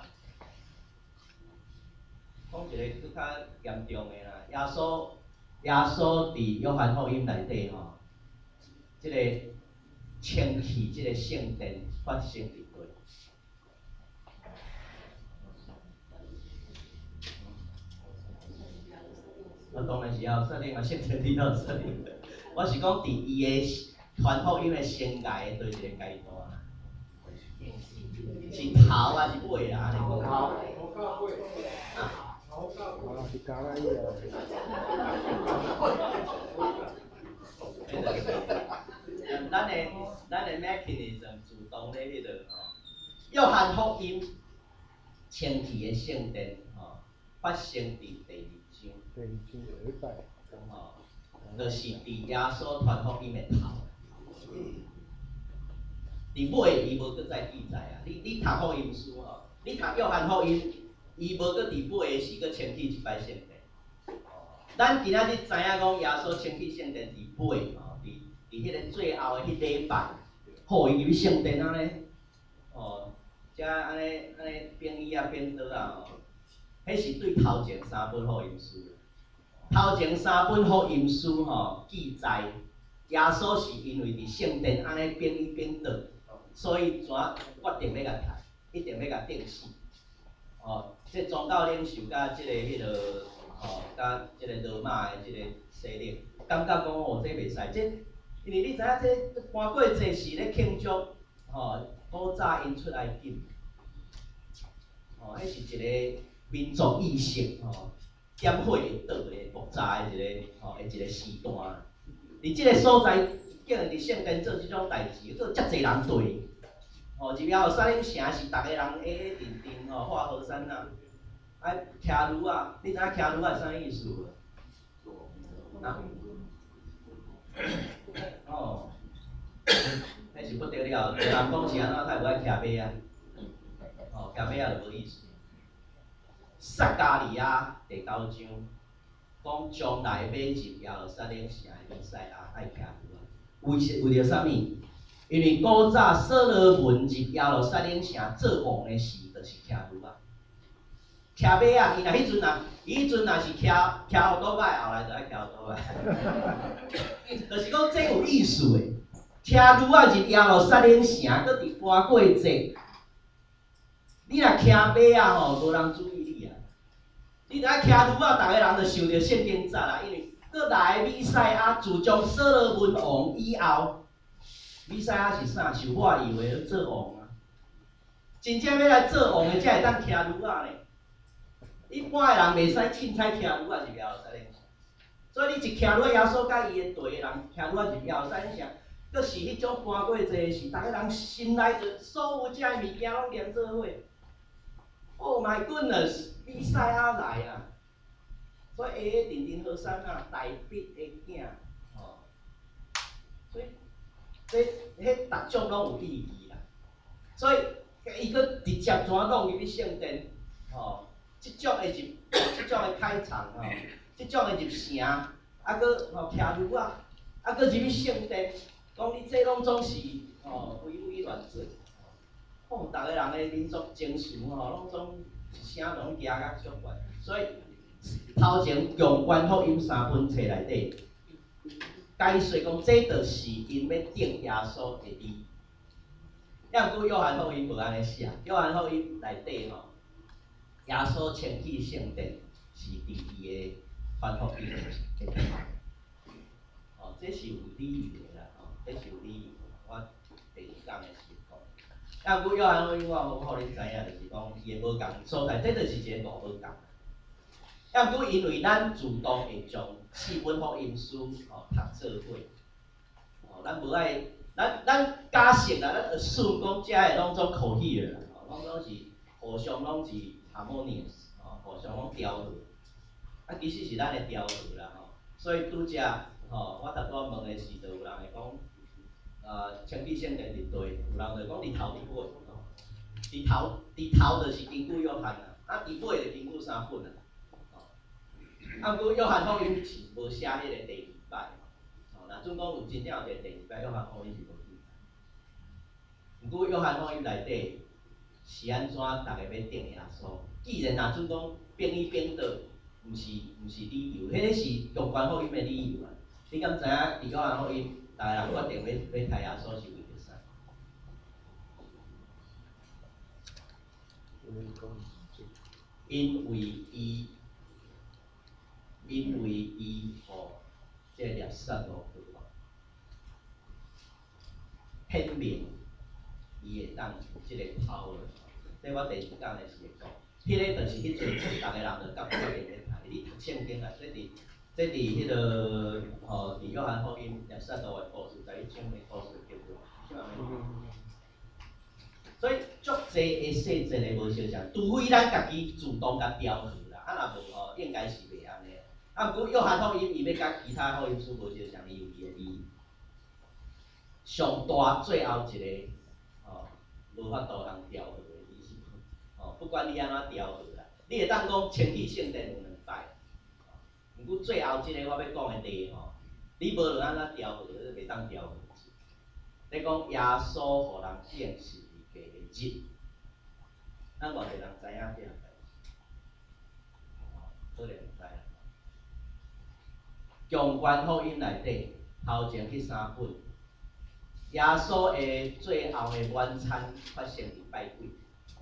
讲一个更较严重的啦，耶稣。耶稣伫约翰福音内底吼，即、这个清气，即个圣殿发生伫对。我当然是要设定啊，圣殿你要设定。我是讲伫伊个传福音的生涯对一个阶段，是头还是尾啦？安尼讲。 头，头到尾。啊。 啊，是加了伊啊。 咱的咱的 mechanism 自动咧迄个吼，约翰福音清气的圣殿吼，发生伫第二章。 第二章第一摆。 吼，就是伫耶稣传福音的头。伫尾伊无搁再记载啊！你你读福音书吼，你读约翰福音。伊无搁伫尾个时搁清起一摆圣殿，咱今仔日知影讲耶稣清起圣殿伫尾吼，伫伫迄个最后个迄礼拜，互伊入圣殿安尼，哦，遮安尼安尼变伊啊变倒啊吼，迄是对头前三本福音书。头前三本福音书吼记载，耶稣是因为伫圣殿安尼变伊变倒，所以怎决定要甲杀，一定要甲钉死。哦，即宗教领袖甲即个迄落，哦，甲即个罗马的即个势力，感觉讲哦，这袂使，这因为你知影这搬过节是咧庆祝，吼，古早因出来紧，哦，迄是一个民族意识，吼，点火会倒的爆炸的一个，吼，的一个时段。伫即个所在，竟然伫圣殿做即种代志，佫遮侪人对， 哦，入了三岭城是逐个人矮矮定定吼，画河山呐，啊，徛炉啊，你知影徛炉啊是啥意思无？啊？哦，迄是不得了，人讲是安怎，他会爱徛马啊？哦，徛马啊就无意思。撒加利亚第九章讲将来要入耶路撒冷城的弥赛亚爱徛炉啊，为是为着啥物？因为古早所罗门入耶路撒冷城做王的时，就是徛炉啊。徛马啊，伊若迄阵啊，伊迄阵若是徛徛后倒摆，后来就爱徛后倒摆，就是讲这有意思的。徛炉啊入耶路撒冷城，搁伫搬过节，你若徛马啊吼，无人注意你啊。你知影徛炉啊，逐个人就想着圣经节啦，因为搁来弥赛亚自从所罗门王以后，弥赛亚是啥？受我以为做王啊，真正要来做王的才会当徛炉啊呢。一般的人袂使凊彩徛炉啊入耶路撒冷城，所以你一徛落耶稣甲伊的队的人徛落入耶路撒冷城，佫是迄种搬过节的事，逐个人心内就所有遮物件拢连做伙。Oh my goodness！ 弥赛亚来啊！所以矮矮定定好山啊，大笔的囝，吼、哦，所以这迄逐种拢有意义啦。所以伊佫直接怎弄入去圣殿，吼、哦，即种的入，即种的开场吼，即、哦、种的入城，啊佫吼徛炉啊，啊佫入去圣殿，讲你这拢总是吼非非乱做，吼、哦，逐个人的民族情绪吼，拢总。一声拢举甲足悬，所以头前强观福音三本册内底解说讲，这就是因要定耶稣的理。要毋过约翰福音无安尼写，约翰福音内底吼，耶稣迁去圣殿是伫伊的传福音的地方。哦，这是有理由的啦，吼、哦，这是有理由的。我第二讲的时讲。啊，不过约翰福音我好互恁知影，就是讲伊个无共所在，这就是一个大无共。啊，不过因为咱自动会将四本福音书吼读做伙，吼，咱无爱，咱咱假设啦，咱顺讲遮个拢总可以啦，吼，拢总是互相拢是 harmonious， 吼，互相拢调和。啊，其实是咱的调和啦，吼，所以拄则吼，我拄仔问的是，就有人会讲。呃，清气圣殿伫对，有人就讲伫头伫尾，吼，伫头伫头就是根据约翰啊，啊伫尾就根据三本啊，吼。啊，不过约翰福音是无写迄个第二摆，吼，若准讲有真正有一个第二摆，约翰福音是无记载。不过约翰福音内底是安怎，逐个要定耶稣？既然若准讲变伊变倒，毋是毋是理由，迄个是强观福音的理由啊。你敢知影伫约翰福音？逐个人决定要要刣耶稣是为着啥？因为伊，因为伊互这掠杀罗显明伊会当有即个 power。这我第二讲的是会讲，迄、那个就是迄阵逐个人就甲决定要刣。你读圣经啊，这伫这伫迄个吼，伫约翰福音掠杀罗的故事，在伊讲的故事叫做，所以足济的细节的无相像，除非咱家己自动甲调和啦，啊若无吼，应该是袂安尼。啊，不过约翰福音伊要甲其他福音书无相像，伊有伊的理由。上大最后一个吼，无法度通调和的意思。吼，不管你安怎调和啦，你会当讲清气圣殿有两摆。毋过最后即个我要讲的例吼，你无论安怎调和，你袂当调和。你讲耶稣互人定十字架的日，咱偌济人知影这样代志？可能毋知影。强观福音内底头前迄三本，耶稣的最后的晚餐发生伫拜几？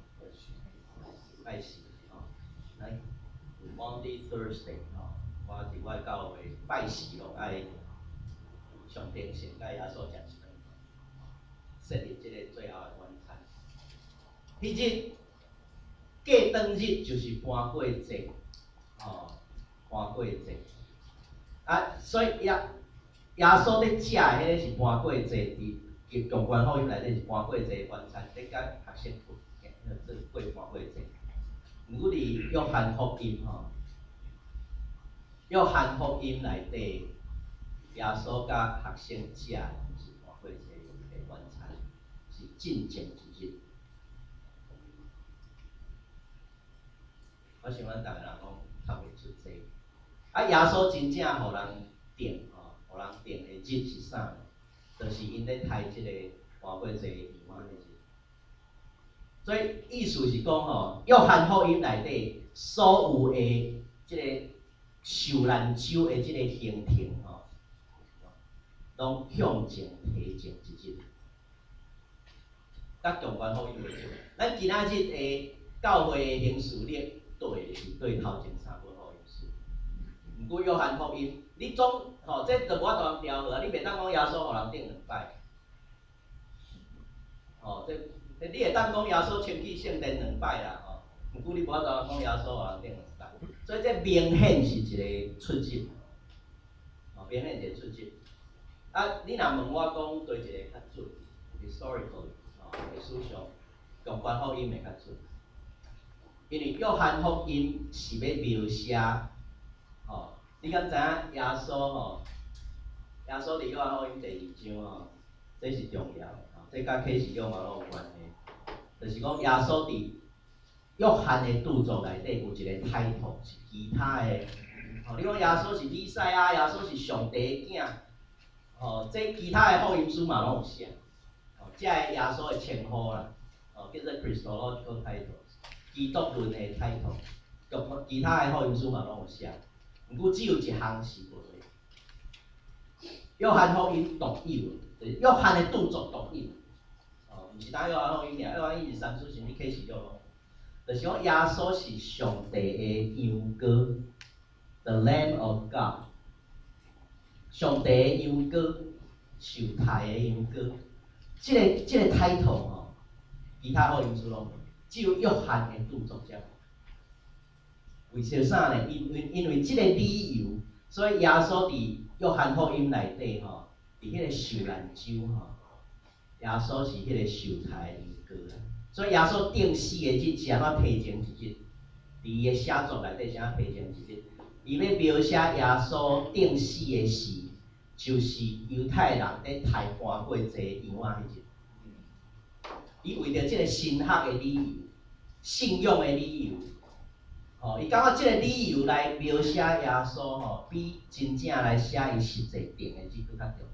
拜四吼，来 Monday Thursday 吼，我伫我教会拜四咯，爱上天神甲耶稣食一顿，设立即个最后的晚餐。迄日过当日就是搬过节，吼，搬过节。啊，所以耶耶稣咧食的迄个是搬过节伫强关福音内底是搬过节晚餐，你甲学生做过搬过节。如果伫约翰福音吼，约翰福音内底，耶稣甲学生食的是搬过节的晚餐，是进前一日。我想咱逐个人拢读袂出这。啊，耶稣真正互人定吼，互人定的日是啥？就是因咧开即个搬过节圆满的日。所以意思是讲吼，约翰福音内底所有的即个受难周的即个行程吼，拢向前提前一日。甲强关福音袂同，咱今仔日的教会的行事历对是对头前三本福音书。毋过约翰福音，你总吼，这就无法度调和，你袂当讲耶稣互人顶两摆。吼，这这你会当讲耶稣清气圣殿两摆啦，吼。毋过你无法度讲耶稣互人顶两摆，所以这明显是一个出入，吼，明显一个出入。啊，你若问我讲对一个较准 ，historical。历史上，强关福音会较准，因为约翰福音是要描写，吼、哦，你敢知影耶稣吼？耶稣伫约翰福音第二章吼，这是重要，吼，这甲启示录嘛拢有关系，就是讲耶稣伫约翰的著作内底有一个态度，是其他的，吼、哦，你讲耶稣是弥赛亚，耶稣是上帝的囝，吼、哦，这其他的福音书嘛拢有写。这个耶稣的称呼啦，哦，叫做 Christological title， 基督论的 title， 其他的福音书嘛拢有写，毋过只有一项是无的。约翰福音独有，就是约翰的著作独有，哦，毋是单约翰福音尔，约翰福音是三书甚物启示录咯，就是讲耶稣是上帝的羊羔 ，The Lamb of God， 上帝的羊羔，受害的羊羔。即、這个即、這个 title 吼，其他福音书拢只有约翰的著作才有。为着啥呢？因为因为即个理由，所以耶稣伫约翰福音内底吼，伫迄个受难周吼，耶稣是迄个受害的羊羔啦。所以耶稣定死的日是安怎提前一日？伫伊的写作内底是安怎提前一日？伊要描写耶稣定死的事。就是犹太人咧抬搬过节羊仔迄日，伊为着即个神学的理由、信仰的理由，吼、哦，伊感觉即个理由来描写耶稣吼，比真正来写伊实际定的日佫较重。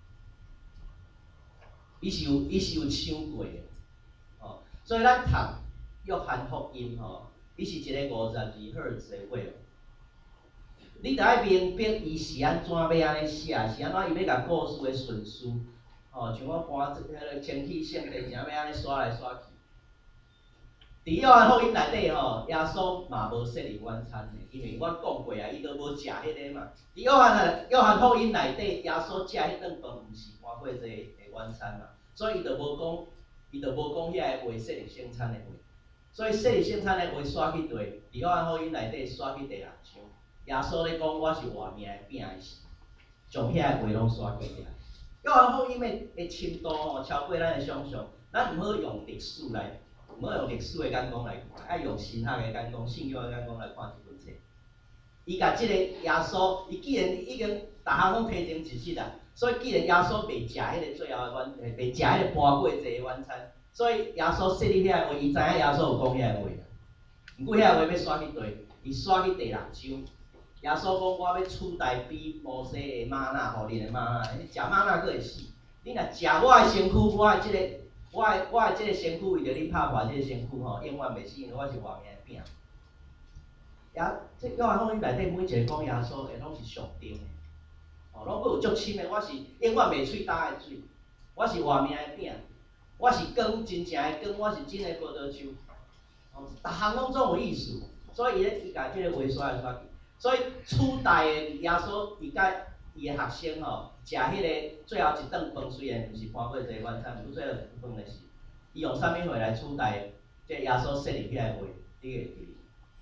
伊是有伊是有想过的，吼、哦，所以咱读约翰福音吼，伊是一个五十二赫兹的话。你着爱明白伊是安怎要安尼写，是安怎伊要甲故事的顺序，吼、哦，像我搬迄个清气圣殿，是安要安尼刷来刷去。伫约翰福音内底吼，耶稣嘛无设立晚餐的，因为阮讲过啊，伊都无食迄个嘛。伫约翰约翰福音内底，耶稣食迄顿饭毋是搬过节的晚餐嘛，所以伊就无讲，伊就无讲遐个话设立圣餐的话。所以设立圣餐的话刷去对，伫约翰福音内底刷去第六章。耶稣咧讲，我是活命的饼的时，将遐个话拢刷过来。约翰福音的的深度吼，超过咱的想象。咱毋好用历史来，毋好用历史的眼光来看，爱用神学的眼光、信仰的眼光来看即本册。伊甲即个耶稣，伊既然已经逐项拢提前一日啦，所以既然耶稣袂食迄个最后的晚，袂食迄个搬过节的晚餐，所以耶稣设立遐个话，伊知影耶稣有讲遐个话啦。毋过遐个话要刷去对，伊刷去第六章。耶稣讲：我要取代比摩西的玛纳，互恁的玛纳。你食玛纳佫会死。你若食我的身躯，我的即、這个，我的我的即个身躯为着你拍破即个身躯吼，永远袂死，因为我是活命的饼。也即约翰福音内底每一个讲耶稣的，拢是上定的，吼，拢佫有足深的。我是永远袂喙焦的水，我是活命的饼，我是光，真正的光，我是真的葡萄树。吼，逐项拢总有意思，所以伊咧伊家即个话刷来刷去。所以初代的耶稣，伊甲伊的学生吼，食迄个最后一顿饭，虽然毋是搬过节晚餐，毋过最后一顿饭的是，伊用啥物话来取代即耶稣设立起来的话？你会记？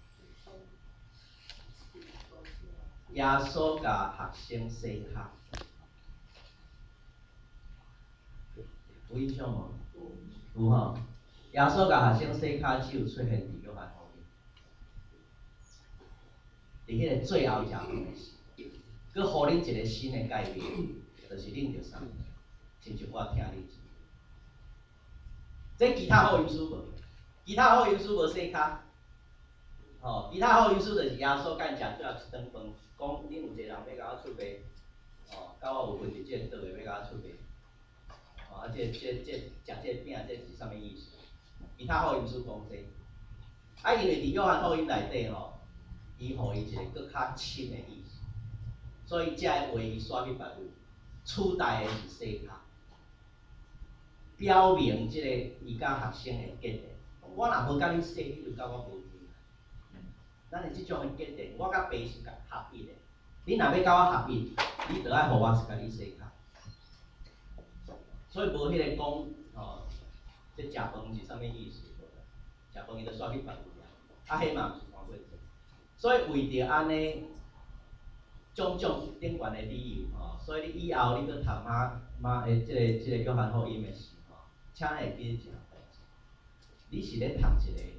耶稣甲学生洗脚。 有印象无？有吼。耶稣甲学生洗骹只有出现伫约翰福音，伫迄个最后食饭的时，佮互恁一个新的概念，就是恁着啥？亲像我听恁。这其他福音书无，其他福音书无洗骹。吼，其他福音书就是耶稣甲因食最后一顿饭，讲恁有一个人要甲我出卖，吼，甲我有份伫即个倒的要甲我出卖。 啊，这这这食这饼，这是啥物意思？其他福音书讲这，啊，因为伫约翰福音内底吼，伊互伊一个搁较深的意思，所以遮个话伊刷去别位，取代的是洗骹，表明即个伊甲学生的结连。我若无甲你洗，你就甲我无关。咱的即种的结连，我甲爸是甲合一的。你若要甲我合一，你着爱互我是甲你洗骹。 所以无迄个讲吼，即食饭是啥物意思？食饭伊就煞去别位啊，啊，迄嘛毋是看过者。所以为着安尼种种顶悬的理由吼，所以你以后你去读马马诶，即个即个约翰福音的时吼，请会记一件代志，你是咧读一个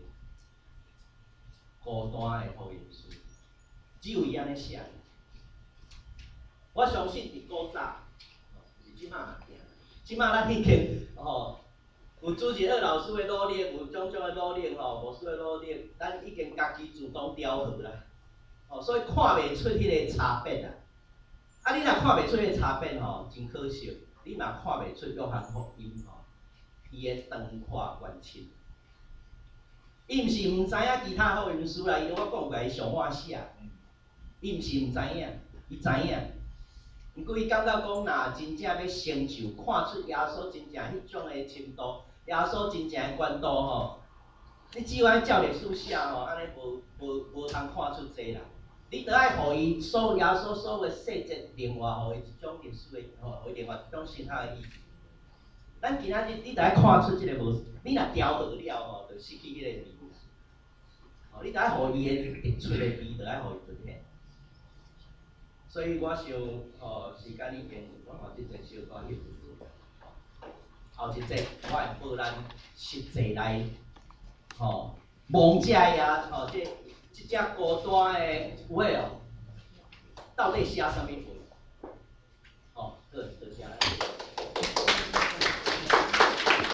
孤单的福音书，只有伊安尼写。我相信伫古早，是即摆嘛行。 即摆咱已经吼，有主日学老师的努力，有种种的努力吼，牧师的努力，咱已经家己自动调和啦。吼，所以看袂出迄个差别啦。啊，你若看袂出迄个差别吼，真可惜。你若看袂出约翰福音吼，伊的长跨关深。伊毋是毋知影其他福音书啦，因为我讲过伊上晚写，伊毋是毋知影，伊知影。 毋过伊感觉讲，若真正要成就，看出耶稣真正迄种的程度，耶稣真正的悬度吼，你只有安照历史写吼，安尼无无无通看出这啦。你着爱互伊所耶稣所有的细节，另外互伊一种历史的吼，另外一种深刻的意义。咱今仔日你着爱看出即个无，你若调和了吼，就失去迄个味啦。吼，你着爱互伊的突出的味，着爱互伊出现。 所以我想，吼、哦，时间已经，我看即个小可翕。后一节我会报咱实际来，吼、哦，望遮呀，吼、哦，即即只孤单的话哦，到底写啥物话？